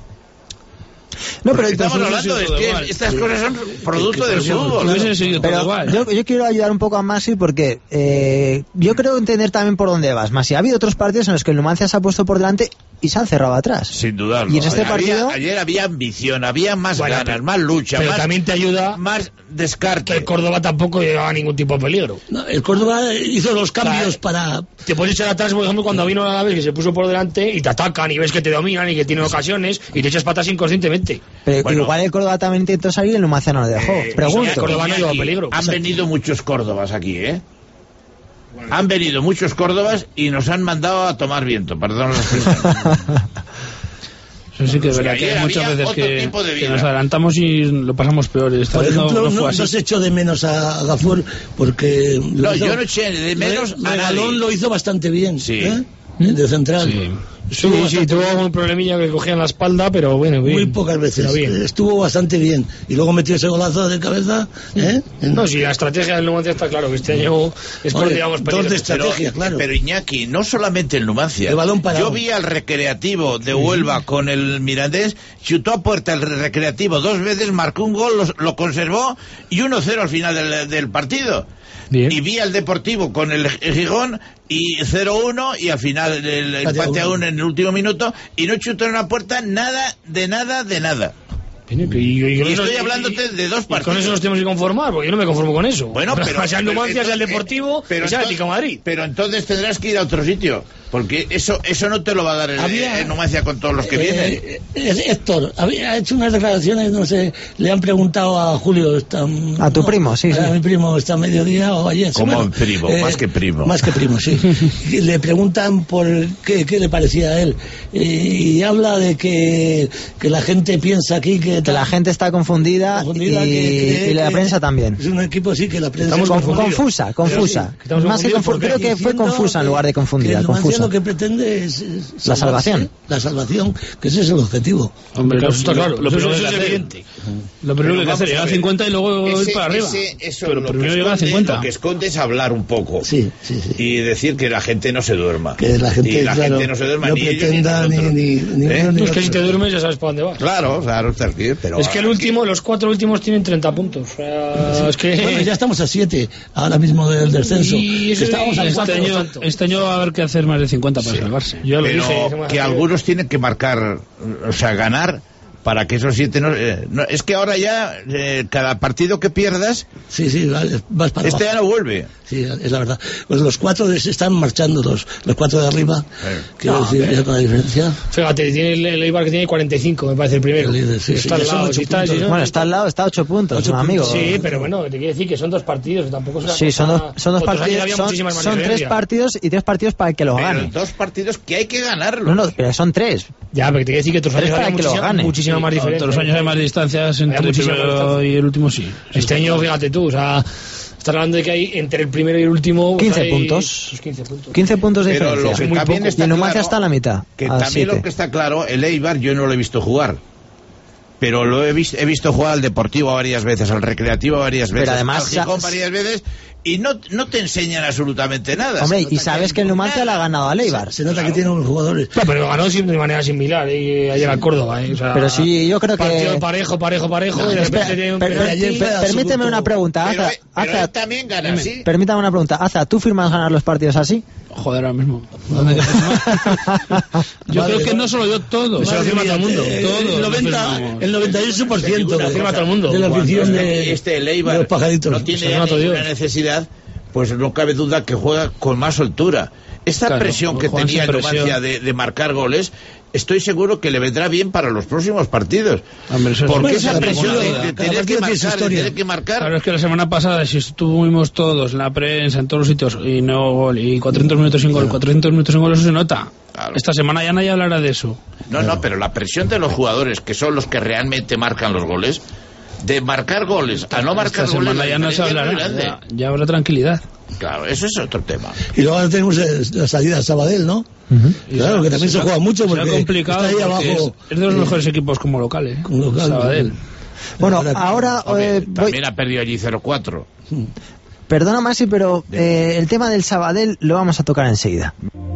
Speaker 2: No, pero
Speaker 3: estamos hablando de que igual. Estas cosas son producto del fútbol.
Speaker 2: Claro. Pero yo, yo quiero ayudar un poco a Masi porque eh, yo creo entender también por dónde vas, Masi. Ha habido otros partidos en los que el Numancia se ha puesto por delante y se han cerrado atrás.
Speaker 3: Sin duda.
Speaker 2: Y en este
Speaker 3: había,
Speaker 2: partido...
Speaker 3: Ayer había ambición, había más bueno, ganas, pero, más lucha,
Speaker 5: pero
Speaker 3: más,
Speaker 5: también te ayuda
Speaker 3: más descarte.
Speaker 5: Que el Córdoba tampoco llevaba ningún tipo de peligro.
Speaker 4: No, el Córdoba hizo los cambios o sea, para...
Speaker 5: Te puedes echar atrás, por ejemplo, cuando vino a la vez que se puso por delante y te atacan y ves que te dominan y que tienen ocasiones y te echas patas inconscientemente.
Speaker 2: Pero
Speaker 3: bueno,
Speaker 2: igual el Córdoba también intentó salir y el Numancia no lo dejó. Eh, Pregunto.
Speaker 5: El Córdoba no lleva peligro.
Speaker 3: Han Exacto. venido muchos Córdobas aquí, ¿eh? Bueno, han venido muchos Córdobas y nos han mandado a tomar viento, perdón la expresión.
Speaker 6: Eso sí que es verdad que hay muchas veces que, que nos adelantamos y lo pasamos peor. Esta
Speaker 4: Por
Speaker 6: vez
Speaker 4: ejemplo,
Speaker 6: no, no,
Speaker 4: no,
Speaker 6: fue así.
Speaker 4: no se echó de menos a Gafour porque...
Speaker 3: No, hizo, yo no eché de menos
Speaker 4: a
Speaker 3: nadie.
Speaker 4: Galón lo hizo bastante bien.
Speaker 3: Sí.
Speaker 4: ¿eh? De central.
Speaker 5: Sí. Sí, sí, tuvo un problemilla que cogía en la espalda, pero bueno, bien.
Speaker 4: Muy pocas veces, bien. Estuvo bastante bien. Y luego metió ese golazo de cabeza, ¿eh?
Speaker 5: No, si la estrategia del Numancia está claro, que este año es por, digamos,
Speaker 4: dos de estrategia,
Speaker 3: pero,
Speaker 4: claro.
Speaker 3: Pero Iñaki, no solamente el Numancia.
Speaker 4: El balón parado.
Speaker 3: Yo vi al Recreativo de Huelva sí. con el Mirandés, chutó a puerta el Recreativo dos veces, marcó un gol, lo, lo conservó y uno cero al final del, del partido. Bien. Y vi al Deportivo con el Gijón y cero uno y al final el, el empate a uno en el último minuto y no chutó en la puerta nada, de nada, de nada.
Speaker 5: Y, y, y,
Speaker 3: y estoy hablándote de dos partidos.
Speaker 5: Y con eso nos tenemos que conformar, porque yo no me conformo con eso.
Speaker 3: Bueno, pero...
Speaker 5: sea el Numancia, sea el Deportivo,
Speaker 3: pero
Speaker 5: sea el Atlético de Madrid.
Speaker 3: Pero entonces tendrás que ir a otro sitio. Porque eso eso no te lo va a dar el, había, el Numancia con todos los que
Speaker 4: eh,
Speaker 3: vienen.
Speaker 4: Eh, Héctor, había hecho unas declaraciones, no sé, le han preguntado a Julio... Está,
Speaker 2: a tu
Speaker 4: no,
Speaker 2: primo, sí, sí.
Speaker 4: A mi primo, está a mediodía o ayer.
Speaker 3: Como
Speaker 4: bueno,
Speaker 3: primo, eh, más que primo.
Speaker 4: Más que primo, sí. Le preguntan por qué, qué le parecía a él. Y, y habla de que, que la gente piensa aquí que...
Speaker 2: Que la gente está confundida, confundida y, que, y la prensa también.
Speaker 4: Es un equipo, sí, que la prensa...
Speaker 2: Estamos confusa, confusa. Sí, más que confu creo que fue confusa en lugar de confundida, confusa.
Speaker 4: Lo que pretende es, es
Speaker 2: la salvación.
Speaker 4: La salvación, que ese es el objetivo.
Speaker 6: Hombre, claro, está claro. Lo, lo primero que hacer, evidente. Lo primero que hay que hacer es llegar a cincuenta y luego ese, ir para arriba.
Speaker 3: Ese, eso,
Speaker 6: pero primero llegar a cincuenta.
Speaker 3: Lo que esconde es hablar un poco.
Speaker 4: Sí, sí, sí.
Speaker 3: Y decir que la gente no se duerma.
Speaker 4: Que la gente,
Speaker 3: y la
Speaker 4: claro,
Speaker 3: gente no se duerma
Speaker 4: no
Speaker 3: ni
Speaker 4: pretenda
Speaker 3: ellos,
Speaker 4: ni, ni, ni,
Speaker 5: ¿Eh?
Speaker 4: ni, ni
Speaker 5: Es que si te duermes ya sabes para dónde vas.
Speaker 3: Claro, claro, está aquí, pero
Speaker 5: es que el último, los cuatro últimos tienen treinta puntos. O sea,
Speaker 4: sí.
Speaker 5: Es que...
Speaker 4: Bueno, ya estamos a siete ahora mismo del descenso.
Speaker 5: Y
Speaker 4: que estábamos
Speaker 6: y este, año, este año va a haber que hacer más de cincuenta para sí. salvarse.
Speaker 3: Yo lo pero dije, que algunos tienen que marcar, o sea, ganar para que esos siete no, eh, no es que ahora ya eh, cada partido que pierdas
Speaker 4: sí sí vas para
Speaker 3: este
Speaker 4: abajo.
Speaker 3: ya no vuelve.
Speaker 4: Sí, es la verdad. Pues los cuatro de, están marchando los los cuatro de arriba. Eh. Quiero no, decir ya con la diferencia.
Speaker 5: Fíjate, tiene el Eibar que tiene cuarenta y cinco, me parece el primero. El líder, sí, está sí, al lado, si está, si no,
Speaker 2: bueno, está al lado, está a ocho puntos, ocho amigo.
Speaker 5: Sí, pero bueno, te quiero decir que son dos partidos, tampoco es una
Speaker 2: sí, son dos, son dos partidos, son, son tres partidos y tres partidos para el que lo
Speaker 3: pero
Speaker 2: gane.
Speaker 3: Dos partidos que hay que ganarlos.
Speaker 2: No, no, pero son tres.
Speaker 5: Ya, pero te quiero decir que otros años había muchísima, muchísima más diferencia.
Speaker 6: Otros años hay más distancias entre el primero y el último, sí.
Speaker 5: Este año, fíjate tú, o sea, estás hablando de que hay entre el primero y el último
Speaker 2: quince puntos.
Speaker 5: quince puntos.
Speaker 2: quince puntos de
Speaker 3: pero
Speaker 2: diferencia.
Speaker 3: Lo que también está
Speaker 2: y el Numancia
Speaker 3: claro,
Speaker 2: está a la mitad.
Speaker 3: Que también siete. Lo que está claro, el Eibar yo no lo he visto jugar. Pero lo he visto, he visto jugar al Deportivo varias veces, al Recreativo varias veces,
Speaker 2: pero además,
Speaker 3: al Gijón varias veces, y no, no te enseñan absolutamente nada.
Speaker 2: Hombre, y sabes que, que el Numancia le ha ganado al Eibar.
Speaker 4: Se, se nota claro. que tiene unos jugadores.
Speaker 5: No, pero ganó de manera similar eh, ayer al Córdoba. Eh, o sea,
Speaker 2: pero sí, yo creo que...
Speaker 5: Partido parejo, parejo, parejo. No, y de
Speaker 2: espera,
Speaker 5: tiene un
Speaker 2: per, per, per, per, permíteme una pregunta,
Speaker 3: pero,
Speaker 2: Aza.
Speaker 3: Pero
Speaker 2: Aza,
Speaker 3: él también gana, ¿sí?
Speaker 2: Permítame una pregunta. Aza, ¿tú firmas ganar los partidos así?
Speaker 6: Joder, ahora mismo. ¿Dónde yo vale, creo que vale. no solo yo, todos.
Speaker 5: Se lo firma todo el mundo.
Speaker 4: Eh,
Speaker 5: todos.
Speaker 4: El, noventa, el noventa y ocho por ciento
Speaker 5: lo firma todo el mundo.
Speaker 4: De la afición de,
Speaker 3: este el Eibar
Speaker 4: de los pajaritos.
Speaker 3: No tiene ninguna necesidad, pues no cabe duda que juega con más soltura. Esta claro, presión que tenía el Numancia de, de marcar goles, estoy seguro que le vendrá bien para los próximos partidos.
Speaker 6: Hombre,
Speaker 3: porque esa presión de, de tener que marcar, de tener que marcar.
Speaker 6: Claro, es que la semana pasada, si estuvimos todos en la prensa, en todos los sitios, y no gol, y cuatrocientos minutos sin gol, cuatrocientos minutos sin gol, eso se nota. Claro. Esta semana ya nadie hablará de eso.
Speaker 3: No, claro. no, pero la presión de los jugadores, que son los que realmente marcan los goles, de marcar goles a no marcar
Speaker 6: esta
Speaker 3: goles,
Speaker 6: semana ya no se hablará, ya, ya habrá tranquilidad.
Speaker 3: Claro, eso es otro tema.
Speaker 4: Y luego tenemos la salida a Sabadell, ¿no? Uh-huh. Claro, que también se, se juega mucho porque
Speaker 6: se ha complicado
Speaker 4: está ahí abajo.
Speaker 6: Es, es de los mejores eh, equipos como locales. ¿eh?
Speaker 4: Como local,
Speaker 6: Sabadell.
Speaker 2: Bueno, ahora...
Speaker 3: Hombre,
Speaker 2: eh,
Speaker 3: también
Speaker 2: voy...
Speaker 3: ha perdido allí cero cuatro.
Speaker 2: Perdona, Masi, pero eh, el tema del Sabadell lo vamos a tocar enseguida.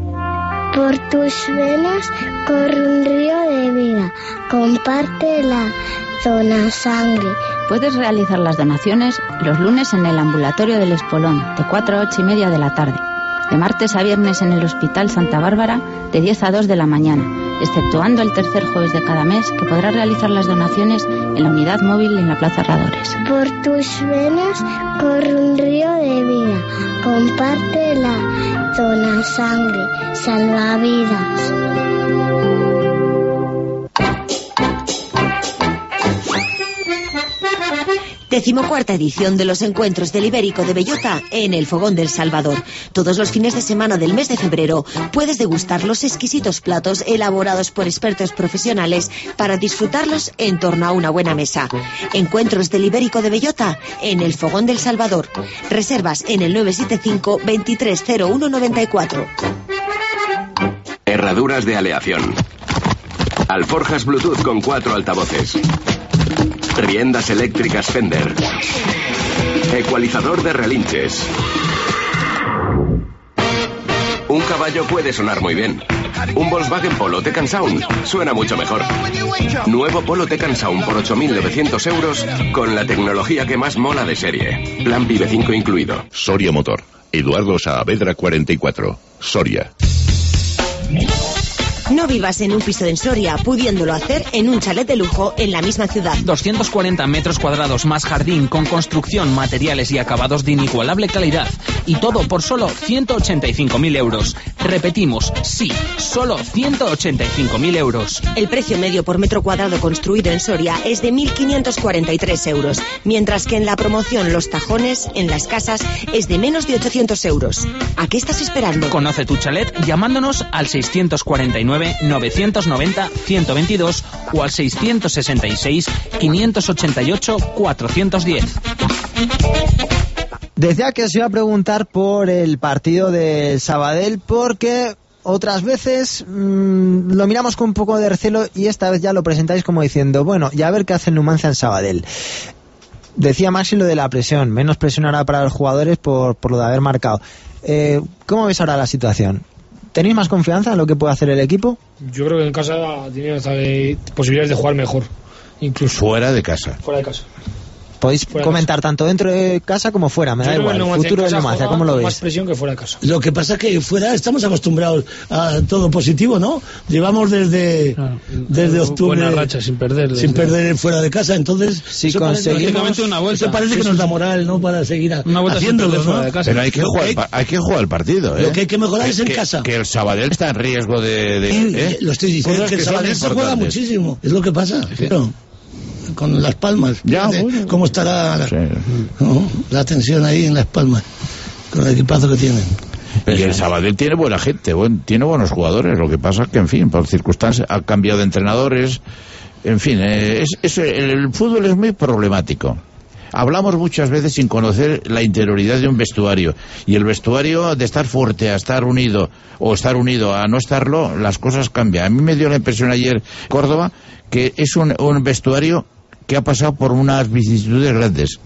Speaker 9: Por tus venas corre un río de vida. Comparte la dona sangre.
Speaker 10: Puedes realizar las donaciones los lunes en el ambulatorio del Espolón, de cuatro a ocho y media de la tarde. De martes a viernes en el Hospital Santa Bárbara, de diez a dos de la mañana, exceptuando el tercer jueves de cada mes, que podrás realizar las donaciones en la unidad móvil en la Plaza Herradores.
Speaker 9: Por tus venas corre un río de vida. Comparte la dona sangre. Salva vidas.
Speaker 1: Decimocuarta edición de los encuentros del Ibérico de Bellota en el Fogón del Salvador. Todos los fines de semana del mes de febrero puedes degustar los exquisitos platos elaborados por expertos profesionales para disfrutarlos en torno a una buena mesa. Encuentros del Ibérico de Bellota en el Fogón del Salvador. Reservas en el nueve siete cinco, veintitrés cero uno noventa y cuatro.
Speaker 11: Herraduras de aleación. Alforjas Bluetooth con cuatro altavoces. Riendas eléctricas Fender. Ecualizador de relinches. Un caballo puede sonar muy bien. Un Volkswagen Polo Taycan Sound suena mucho mejor. Nuevo Polo Taycan Sound por ocho mil novecientos euros con la tecnología que más mola de serie. Plan Vive cinco incluido.
Speaker 7: Soria Motor. Eduardo Saavedra cuarenta y cuatro. Soria.
Speaker 1: No vivas en un piso en Soria, pudiéndolo hacer en un chalet de lujo en la misma ciudad.
Speaker 12: doscientos cuarenta metros cuadrados más jardín con construcción, materiales y acabados de inigualable calidad. Y todo por solo ciento ochenta y cinco mil euros. Repetimos, sí, solo ciento ochenta y cinco mil euros.
Speaker 1: El precio medio por metro cuadrado construido en Soria es de mil quinientos cuarenta y tres euros, mientras que en la promoción Los Tajones, en Las Casas, es de menos de ochocientos euros. ¿A qué estás esperando?
Speaker 12: Conoce tu chalet llamándonos al seiscientos cuarenta y nueve, novecientos noventa, ciento veintidós o al seiscientos sesenta y seis, quinientos ochenta y ocho, cuatrocientos diez.
Speaker 2: Decía que os iba a preguntar por el partido de Sabadell, porque otras veces mmm, lo miramos con un poco de recelo y esta vez ya lo presentáis como diciendo, bueno, ya a ver qué hace el Numancia en Sabadell. Decía Maxi lo de la presión, menos presión ahora para los jugadores por, por lo de haber marcado. Eh, ¿Cómo ves ahora la situación? ¿Tenéis más confianza en lo que puede hacer el equipo?
Speaker 5: Yo creo que en casa tiene posibilidades de jugar mejor, incluso.
Speaker 3: Fuera de casa.
Speaker 5: Fuera de casa.
Speaker 2: Podéis fuera comentar de tanto dentro de casa como fuera, me Yo da igual. El futuro del Numancia, ¿cómo lo ves?
Speaker 5: Más presión que fuera de casa.
Speaker 4: Lo que pasa es que fuera estamos acostumbrados a todo positivo, ¿no? Llevamos desde claro, desde octubre
Speaker 6: buena racha sin perder, desde...
Speaker 4: sin perder fuera de casa, entonces
Speaker 2: si conseguimos
Speaker 4: una vuelta, eso parece sí, que nos da moral, ¿no? Para seguir
Speaker 6: una vuelta haciéndolo, ¿no?
Speaker 3: Fuera de casa. Pero hay que jugar, hay, hay que jugar el partido, ¿eh?
Speaker 4: Lo que hay que mejorar es, es en
Speaker 3: que,
Speaker 4: casa.
Speaker 3: Que el Sabadell está en riesgo de, de
Speaker 4: sí,
Speaker 3: ¿eh?
Speaker 4: Lo estoy diciendo, que el Sabadell se juega muchísimo, es lo que pasa. Sí. Pero, con Las Palmas,
Speaker 3: ya, bueno.
Speaker 4: cómo estará la,
Speaker 3: sí.
Speaker 4: ¿no? la tensión ahí en Las Palmas con el equipazo que tienen.
Speaker 3: Y el Sabadell tiene buena gente, buen, tiene buenos jugadores, lo que pasa es que, en fin, por circunstancias ha cambiado de entrenadores, en fin, eh, es, es, el, el fútbol es muy problemático. Hablamos muchas veces sin conocer la interioridad de un vestuario, y el vestuario, de estar fuerte a estar unido, o estar unido a no estarlo, las cosas cambian. A mí me dio la impresión ayer Córdoba que es un, un vestuario que ha pasado por unas vicisitudes grandes.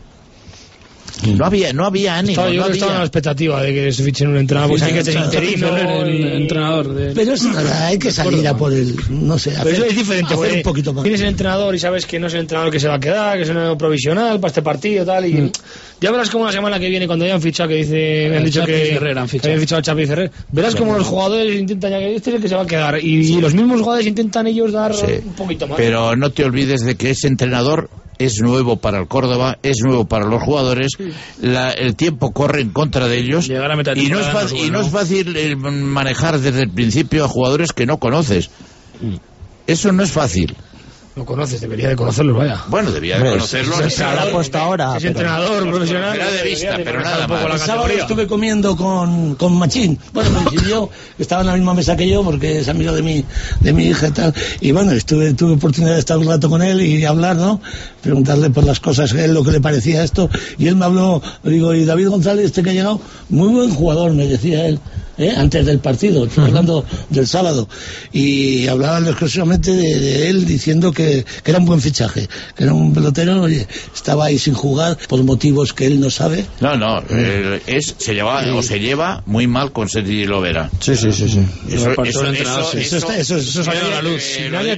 Speaker 3: No había, no había ánimo.
Speaker 5: Estaba, yo
Speaker 3: no había...
Speaker 5: estaba en la expectativa de que se fichen un entrenador, porque sí, hay que ser interino, el entrenador. De...
Speaker 4: Pero es nada, hay que salir a por el, no sé, hacer,
Speaker 5: pero es diferente,
Speaker 4: hacer un poquito más.
Speaker 5: Tienes el entrenador y sabes que no es el entrenador que se va a quedar, que es un provisional para este partido, tal, y mm. ya verás como la semana que viene, cuando hayan fichado, que dice, me han dicho que,
Speaker 6: Ferrer, han fichado.
Speaker 5: habían fichado a Chapi Ferrer, verás como los jugadores intentan, ya que este es el que se va a quedar, y, sí. y los mismos jugadores intentan ellos dar sí. un poquito más.
Speaker 3: Pero no te olvides de que ese entrenador es nuevo para el Córdoba, es nuevo para los jugadores, la, el tiempo corre en contra de ellos y no, es fácil, y no es fácil manejar desde el principio a jugadores que no conoces. Eso no es fácil.
Speaker 5: No conoces, debería de conocerlos, vaya.
Speaker 3: Bueno, debería de conocerlos.
Speaker 2: Se habrá puesto ahora.
Speaker 5: Es entrenador profesional.
Speaker 3: Era de vista, de pero nada más.
Speaker 4: El sábado estuve comiendo con, con Machín. Bueno, coincidió, estaba en la misma mesa que yo, porque es amigo de mi, de mi hija y tal. Y bueno, estuve, tuve oportunidad de estar un rato con él y hablar, ¿no? Preguntarle por las cosas, él lo que le parecía esto. Y él me habló, digo, y David González, este que ha llegado, muy buen jugador, me decía él. ¿Eh? Antes del partido, estoy hablando del sábado, y hablaban exclusivamente de, de él, diciendo que, que era un buen fichaje, que era un pelotero, oye, estaba ahí sin jugar por motivos que él no sabe.
Speaker 3: No, no, eh, es se lleva sí. o se lleva muy mal con Sergi Lovera.
Speaker 2: Sí, sí, sí, sí.
Speaker 3: Eso, eso, eso, eso,
Speaker 5: eso, eso, eso, eso salió a la luz. Si nadie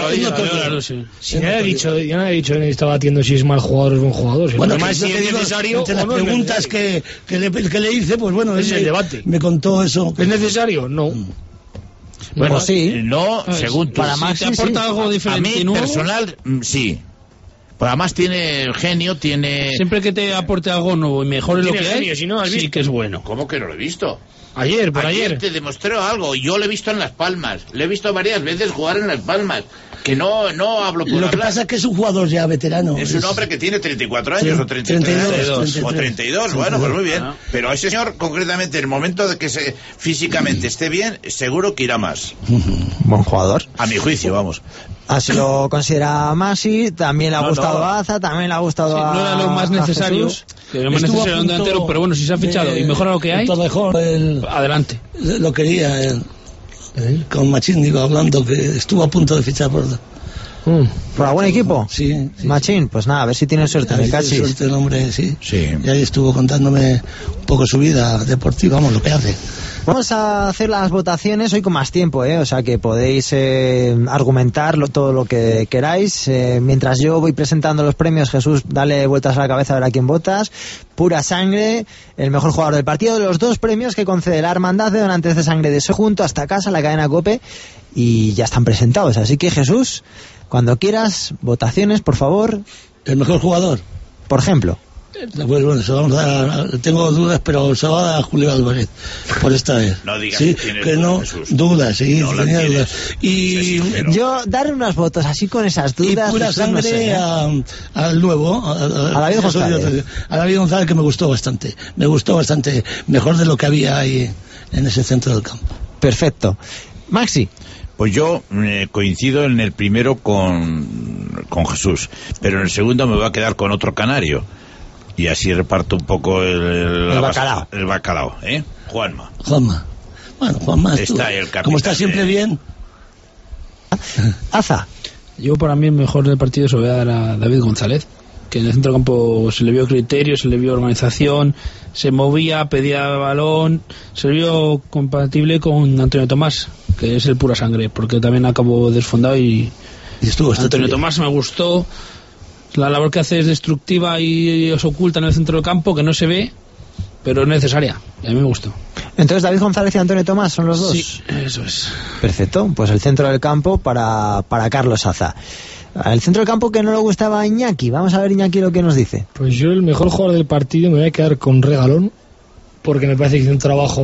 Speaker 5: ha dicho, ya nadie ha dicho que estaba batiendo si es mal jugador o es buen jugador. Si
Speaker 4: bueno,
Speaker 5: no,
Speaker 4: que
Speaker 5: si es necesario,
Speaker 4: entre las preguntas que, que, le, que le hice, pues bueno,
Speaker 5: es el debate.
Speaker 4: Me contó eso.
Speaker 5: ¿Es necesario? No.
Speaker 3: Bueno,
Speaker 2: pues sí.
Speaker 3: No, según tú.
Speaker 6: Para más, si te aporta sí. algo diferente.
Speaker 3: A mí,
Speaker 6: nuevo,
Speaker 3: personal, sí. Pero además tiene genio, tiene...
Speaker 6: Siempre que te aporte algo nuevo y mejore lo que
Speaker 5: genio,
Speaker 6: hay,
Speaker 5: si no,
Speaker 6: sí que es bueno.
Speaker 3: ¿Cómo que no lo he visto?
Speaker 5: Ayer, por ayer.
Speaker 3: Ayer te demostró algo. Yo lo he visto en Las Palmas. Le he visto varias veces jugar en Las Palmas. Que no, no hablo por
Speaker 4: Lo
Speaker 3: hablar.
Speaker 4: que pasa es que es un jugador ya veterano.
Speaker 3: Es, es... un hombre que tiene treinta y cuatro años, o treinta y tres,
Speaker 4: treinta y dos,
Speaker 3: o treinta y dos. Bueno, pues muy bien. Ah. Pero a ese señor, concretamente, en el momento de que se, físicamente esté bien, seguro que irá más.
Speaker 2: Buen jugador.
Speaker 3: A mi juicio, vamos.
Speaker 2: Así lo considera Masi, también le ha no, gustado no. a Aza, también le ha gustado sí, a...
Speaker 6: No era lo más necesario, que lo más necesario un delantero, pero bueno, si se ha fichado de, y mejora lo que hay,
Speaker 4: mejor, el,
Speaker 6: adelante.
Speaker 4: Lo quería, el, el, con Machín, digo, hablando, que estuvo a punto de fichar por...
Speaker 2: Mm, ¿Por algún equipo?
Speaker 4: Sí, sí.
Speaker 2: Machín, pues nada, a ver si tiene suerte, me cachis.
Speaker 4: Suerte el hombre, sí.
Speaker 3: sí.
Speaker 4: Y ahí estuvo contándome un poco su vida deportiva, vamos, lo que hace.
Speaker 2: Vamos a hacer las votaciones hoy con más tiempo, ¿eh? O sea que podéis eh, argumentar todo lo que queráis. Eh, mientras yo voy presentando los premios, Jesús, dale vueltas a la cabeza a ver a quién votas. Pura Sangre, el mejor jugador del partido, los dos premios que concede la Hermandad de Donantes de Sangre de Junto hasta casa, la cadena COPE, y ya están presentados. Así que, Jesús, cuando quieras, votaciones, por favor.
Speaker 4: ¿El mejor jugador?
Speaker 2: Por ejemplo.
Speaker 4: Pues bueno, se vamos a, tengo dudas, pero se va a dar a Julio Álvarez por esta vez.
Speaker 3: No digas
Speaker 4: sí,
Speaker 3: que,
Speaker 4: que no, dudas, sí,
Speaker 3: no
Speaker 4: tenía dudas. Y
Speaker 2: yo darle unas votos así con esas dudas.
Speaker 4: Y pura
Speaker 2: Jesús,
Speaker 4: sangre
Speaker 2: no sé, ¿eh?
Speaker 4: a, al nuevo, a, a,
Speaker 2: a David González.
Speaker 4: A David González, que me gustó bastante, me gustó bastante, mejor de lo que había ahí en ese centro del campo.
Speaker 2: Perfecto. Maxi.
Speaker 3: Pues yo eh, coincido en el primero con, con Jesús, pero en el segundo me voy a quedar con otro canario. Y así reparto un poco el, el,
Speaker 2: el bacalao.
Speaker 3: El bacalao, ¿eh? Juanma.
Speaker 4: Juanma. Bueno, Juanma,
Speaker 3: está
Speaker 4: tú,
Speaker 3: el
Speaker 4: como está siempre
Speaker 3: de...
Speaker 4: bien.
Speaker 2: Aza.
Speaker 6: Yo, para mí, el mejor del partido se lo voy a dar a David González, que en el centro del campo se le vio criterio, se le vio organización, se movía, pedía balón, se le vio compatible con Antonio Tomás, que es el pura sangre, porque también acabó desfondado y,
Speaker 4: y estuvo
Speaker 6: Antonio Tomás me gustó. La labor que hace es destructiva y os oculta en el centro del campo, que no se ve, pero es necesaria, y a mí me gustó.
Speaker 2: Entonces David González y Antonio Tomás son los dos.
Speaker 6: Sí, eso es.
Speaker 2: Perfecto, pues el centro del campo para, para Carlos Aza. El centro del campo que no le gustaba a Iñaki. Vamos a ver, Iñaki, lo que nos dice.
Speaker 5: Pues yo, el mejor jugador del partido, me voy a quedar con Regalón, porque me parece que hizo un trabajo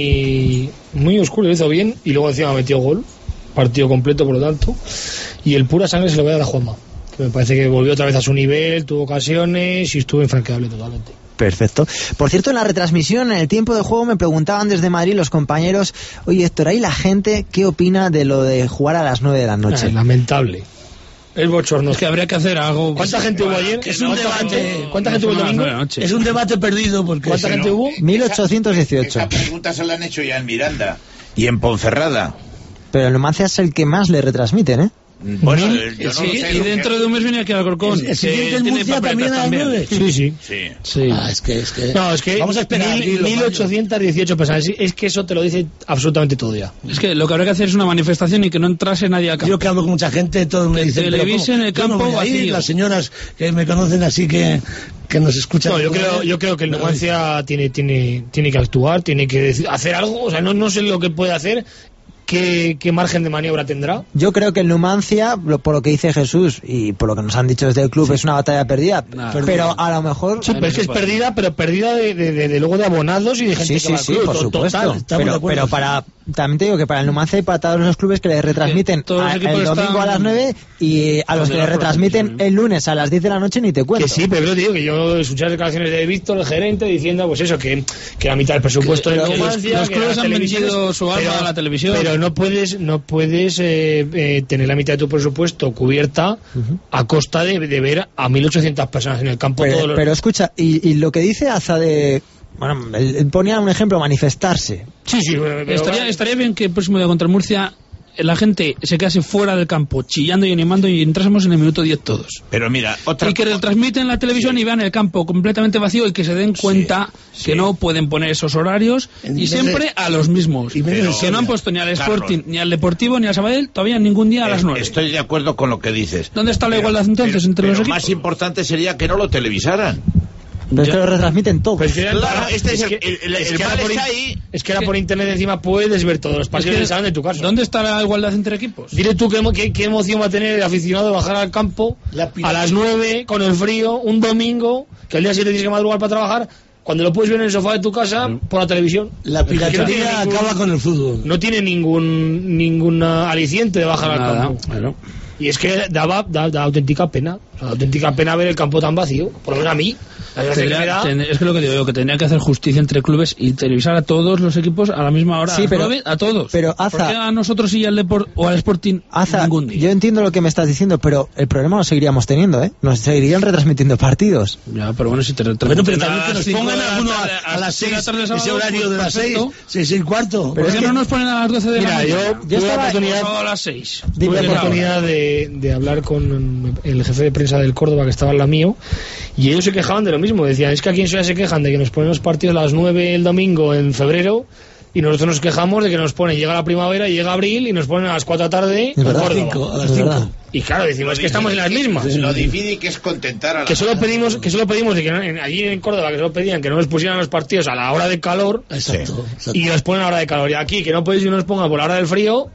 Speaker 5: muy muy oscuro, lo hizo bien, y luego encima metió gol, partido completo por lo tanto, y el pura sangre se lo voy a dar a Juanma, que me parece que volvió otra vez a su nivel, tuvo ocasiones y estuvo infranqueable totalmente.
Speaker 2: Perfecto. Por cierto, en la retransmisión, en el tiempo de juego, me preguntaban desde Madrid los compañeros, oye Héctor, ¿ahí la gente qué opina de lo de jugar a las nueve de la noche?
Speaker 5: Ay, lamentable. Es bochorno.
Speaker 6: Es que habría que hacer algo.
Speaker 5: ¿Cuánta gente hubo ayer?
Speaker 4: Es un debate.
Speaker 5: ¿Cuánta gente hubo el domingo?
Speaker 4: Es un debate perdido porque.
Speaker 5: ¿Cuánta gente hubo?
Speaker 2: mil ochocientos dieciocho.
Speaker 3: Esa pregunta se la han hecho ya en Miranda y en Ponferrada.
Speaker 2: Pero el Numancia es el que más le retransmiten, ¿eh?
Speaker 3: Bueno,
Speaker 6: ¿No?
Speaker 3: yo no
Speaker 6: sí,
Speaker 3: lo sé,
Speaker 6: y dentro
Speaker 3: que...
Speaker 6: de un mes viene aquí al Alcorcón.
Speaker 4: El, el siguiente en Murcia también a las nueve.
Speaker 5: Sí, sí.
Speaker 3: Sí.
Speaker 6: Sí.
Speaker 4: Ah, es que, es que.
Speaker 5: No, es que.
Speaker 4: Vamos a esperar.
Speaker 5: mil ochocientos dieciocho personas. Es que eso te lo dice absolutamente todo ya.
Speaker 6: Es que lo que habría que hacer es una manifestación y que no entrase nadie al campo.
Speaker 4: Yo que hablo con mucha gente, todos me dicen.
Speaker 6: Televisen el campo
Speaker 4: no
Speaker 6: vacío.
Speaker 4: Las señoras que me conocen así que, que nos escuchan.
Speaker 5: No, yo creo, yo creo que el Numancia tiene, tiene, tiene que actuar, tiene que decir, hacer algo. O sea, no, no sé lo que puede hacer. ¿Qué, ¿Qué margen de maniobra tendrá?
Speaker 2: Yo creo que el Numancia, por lo que dice Jesús y por lo que nos han dicho desde el club, sí. es una batalla perdida.
Speaker 6: Nah,
Speaker 2: pero
Speaker 6: perdida.
Speaker 2: a lo mejor...
Speaker 5: Sí, pero es que es perdida, pero perdida de, de, de, de luego de abonados y de gente
Speaker 2: sí,
Speaker 5: que va
Speaker 2: sí,
Speaker 5: al club.
Speaker 2: Sí, por supuesto.
Speaker 5: Total,
Speaker 2: pero, pero para... También te digo que para el Numancia y para todos los clubes que le retransmiten a, el domingo están... a las nueve y a los que le retransmiten el lunes a las diez de la noche ni te cuento.
Speaker 5: Que sí, pero te digo que yo escuché las declaraciones de Víctor, el gerente, diciendo pues eso, que, que la mitad del presupuesto del Numancia...
Speaker 6: Los, los clubes han vendido su alma
Speaker 5: pero,
Speaker 6: a la televisión.
Speaker 5: Pero no puedes no puedes eh, eh, tener la mitad de tu presupuesto cubierta uh-huh. a costa de, de ver a mil ochocientas personas en el campo.
Speaker 2: Pero,
Speaker 5: todos los...
Speaker 2: pero escucha, y, y lo que dice Aza de... Bueno, él, él ponía un ejemplo, manifestarse.
Speaker 5: Sí, sí. Pero,
Speaker 6: estaría,
Speaker 5: vale.
Speaker 6: estaría bien que el próximo día contra el Murcia la gente se quedase fuera del campo chillando y animando y entrásemos en el minuto diez todos.
Speaker 3: Pero mira, otra
Speaker 6: y que retransmiten la televisión sí. y vean el campo completamente vacío y que se den cuenta sí, que sí. no pueden poner esos horarios en y siempre de... a los mismos. Y pero, que no han puesto ni al Sporting, Carlos, ni al Deportivo, ni al Sabadell, todavía ningún día a las nueve.
Speaker 3: Estoy de acuerdo con lo que dices.
Speaker 6: ¿Dónde está la
Speaker 3: pero,
Speaker 6: igualdad entonces
Speaker 3: pero,
Speaker 6: entre
Speaker 3: pero
Speaker 6: los equipos?
Speaker 3: Lo más importante sería que no lo televisaran.
Speaker 2: Pero es que lo retransmiten todo.
Speaker 5: Pues que
Speaker 3: claro, este
Speaker 5: es,
Speaker 3: es
Speaker 5: que,
Speaker 3: el, el,
Speaker 5: es,
Speaker 3: el
Speaker 5: que
Speaker 3: mal
Speaker 5: por,
Speaker 3: está ahí.
Speaker 5: Es que ahora por internet encima puedes ver todos los partidos es que, de tu casa.
Speaker 6: ¿Dónde está la igualdad entre equipos?
Speaker 5: Dile tú qué, qué, qué emoción va a tener el aficionado de bajar al campo a las nueve con el frío, un domingo, que al día siguiente tienes que madrugar para trabajar, cuando lo puedes ver en el sofá de tu casa mm. por la televisión.
Speaker 4: La piratería no acaba con el fútbol.
Speaker 5: No tiene ningún ningún aliciente de bajar
Speaker 6: Nada,
Speaker 5: al campo.
Speaker 6: Claro.
Speaker 5: Y es que daba, da, da auténtica pena. O sea, auténtica pena ver el campo tan vacío. Por lo menos a mí.
Speaker 6: Tendría, que da... ten, es que lo que digo yo, que tendría que hacer justicia entre clubes y televisar a todos los equipos a la misma hora.
Speaker 2: Sí, pero,
Speaker 6: a todos.
Speaker 2: Pero Aza,
Speaker 6: ¿por qué a nosotros y al Deport o al Sporting
Speaker 2: Aza,
Speaker 6: ningún día?
Speaker 2: Yo entiendo lo que me estás diciendo, pero el problema lo seguiríamos teniendo, ¿eh? Nos seguirían retransmitiendo partidos.
Speaker 6: Ya, pero bueno, si te retransmiten.
Speaker 4: Bueno, pero también que nos pongan alguno a, a, a las seis, ese horario de las seis, seis y cuarto.
Speaker 6: Pero es que no nos ponen a las doce de la mañana.
Speaker 5: Mira, yo, yo tuve la oportunidad,
Speaker 6: a las seis.
Speaker 5: Tuve la oportunidad de, de hablar con el jefe de prensa del Córdoba, que estaba al lado mío, y ellos se quejaban de lo mismo. Decían, es que aquí en Soria se quejan de que nos ponen los partidos a las nueve el domingo en febrero, y nosotros nos quejamos de que nos ponen, llega la primavera y llega abril y nos ponen a las cuatro de la tarde en Córdoba.
Speaker 4: Cinco, a las cinco.
Speaker 5: Y claro, decimos, es que estamos en las mismas.
Speaker 3: Lo difícil que es contentar a la
Speaker 5: que solo pedimos que solo pedimos de que no, en, allí en Córdoba que solo pedían que no nos pusieran los partidos a la hora de calor.
Speaker 4: Exacto, exacto.
Speaker 5: Y nos ponen a la hora de calor. Y aquí que no podéis y nos pongan por la hora del frío.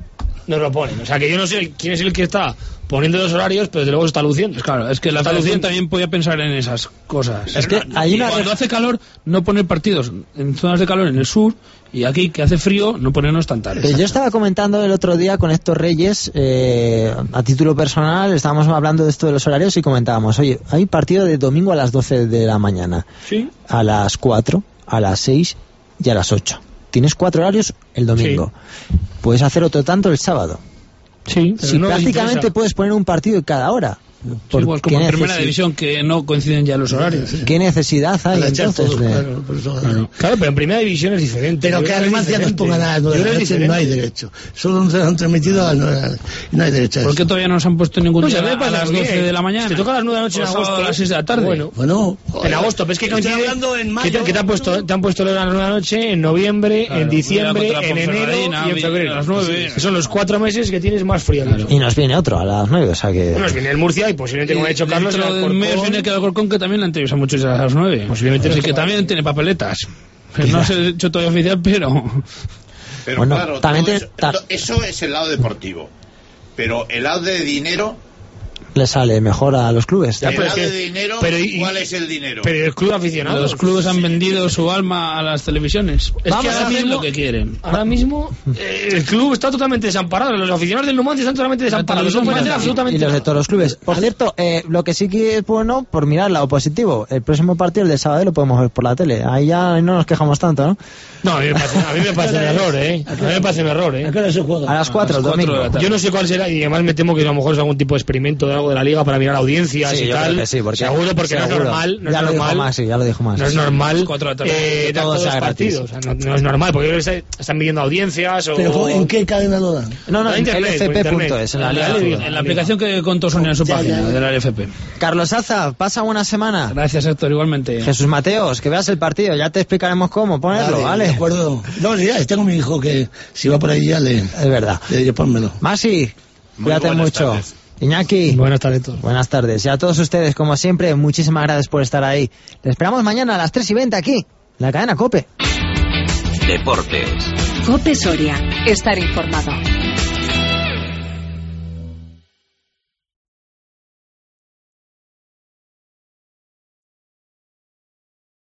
Speaker 5: nos lo ponen. O sea, que yo no sé quién es el que está poniendo los horarios, pero desde luego está luciendo.
Speaker 6: Claro, es que la Federación también podía pensar en esas cosas.
Speaker 2: Es que hay una...
Speaker 6: Cuando hace calor, no poner partidos en zonas de calor en el sur, y aquí, que hace frío, no ponernos tan tarde.
Speaker 2: Yo estaba comentando el otro día con Héctor Reyes, eh, a título personal, estábamos hablando de esto de los horarios y comentábamos, oye, hay partido de domingo a las doce de la mañana,
Speaker 5: ¿sí?
Speaker 2: A las cuatro, a las seis y a las ocho. Tienes cuatro horarios el domingo. Sí. Puedes hacer otro tanto el sábado.
Speaker 5: Sí,
Speaker 2: si no prácticamente puedes poner un partido en cada hora.
Speaker 6: Sí, pues como en primera división, que no coinciden ya los horarios.
Speaker 2: ¿Qué necesidad hay entonces?
Speaker 5: Todo, de... claro, claro. claro, pero en primera división es diferente.
Speaker 4: Pero que además ya nos pongan a las nueve de la noche, no hay derecho. Solo nos han transmitido a las nueve de la noche y no hay derecho a eso.
Speaker 6: ¿Por qué todavía no nos han puesto ningún
Speaker 5: no,
Speaker 6: día a las doce de la mañana?
Speaker 5: Te toca a las nueve de la noche en agosto.
Speaker 6: A las seis de la tarde.
Speaker 5: Bueno,
Speaker 4: bueno
Speaker 5: joder, en agosto, pero es que coincide...
Speaker 4: hablando en mayo.
Speaker 5: ¿Qué te, te han puesto? Te han puesto a las nueve de la noche en noviembre, claro, en diciembre, en enero y en febrero.
Speaker 6: A las nueve.
Speaker 5: Sí, son los cuatro meses que tienes más frío.
Speaker 2: Claro. Y nos viene otro a las nueve, o sea que...
Speaker 5: Bueno, nos viene el Murcia y posiblemente, como ha dicho Carlos,
Speaker 6: dentro del mes viene que el Alcorcón, que también le entrevista mucho a las nueve.
Speaker 5: Posiblemente.
Speaker 6: Así que también tiene papeletas. Pues no se ha hecho todavía oficial, pero...
Speaker 3: Pero
Speaker 2: bueno,
Speaker 3: claro,
Speaker 2: también te,
Speaker 3: eso, eso es el lado deportivo. Pero el lado de dinero...
Speaker 2: le sale mejor a los clubes.
Speaker 3: Ya, el lado de dinero, pero y, ¿cuál es el dinero?
Speaker 5: Pero el club aficionado.
Speaker 6: Los clubes han vendido su alma a las televisiones. Es Vamos que ahora mismo lo que quieren.
Speaker 5: Ahora mismo eh, el club está totalmente desamparado. Los aficionados del Numancia están totalmente desamparados. No pueden hacer absolutamente
Speaker 2: y los de
Speaker 5: nada.
Speaker 2: todos los clubes. Por cierto, eh, lo que sí que es bueno, por mirar lado positivo, el próximo partido, el de sábado, lo podemos ver por la tele. Ahí ya no nos quejamos tanto, ¿no?
Speaker 5: No, a mí me parece, a mí me parece un error, ¿eh? A mí me parece un error, ¿eh?
Speaker 4: ¿A qué hora se juega?
Speaker 2: A las cuatro, el domingo.
Speaker 5: Yo no sé cuál será, y además me temo que a lo mejor es algún tipo de experimento de algo de la liga para mirar audiencias
Speaker 2: sí,
Speaker 5: y tal.
Speaker 2: Sí, porque
Speaker 5: seguro, porque
Speaker 2: seguro.
Speaker 5: no es normal. No
Speaker 2: ya
Speaker 5: es
Speaker 2: lo
Speaker 5: normal,
Speaker 2: dijo más, sí, ya lo dijo más.
Speaker 5: No es normal
Speaker 6: eh,
Speaker 5: dar todos los partidos. O sea, no, no es normal, porque ellos están midiendo audiencias o...
Speaker 4: ¿Pero en qué cadena lo dan?
Speaker 2: No, no, en L F P punto es, en la liga.
Speaker 6: En la aplicación que contó Sonia en su página, de la L F P.
Speaker 2: Carlos Aza, pasa buena semana.
Speaker 6: Gracias, Héctor, igualmente.
Speaker 2: Jesús Mateos, que veas el partido, ya te explicaremos cómo ponerlo, ¿vale?
Speaker 4: ¿vale? De acuerdo. No, ya tengo mi hijo que si va por ahí ya le...
Speaker 2: Es verdad.
Speaker 4: Le diré pónmelo.
Speaker 2: Masi, cuídate mucho.
Speaker 3: Tardes.
Speaker 2: Iñaki.
Speaker 5: Buenas tardes a todos.
Speaker 2: Buenas tardes. Y a todos ustedes, como siempre, muchísimas gracias por estar ahí. Les esperamos mañana a las tres y veinte aquí, en la cadena COPE.
Speaker 13: Deportes.
Speaker 14: COPE Soria. Estar informado.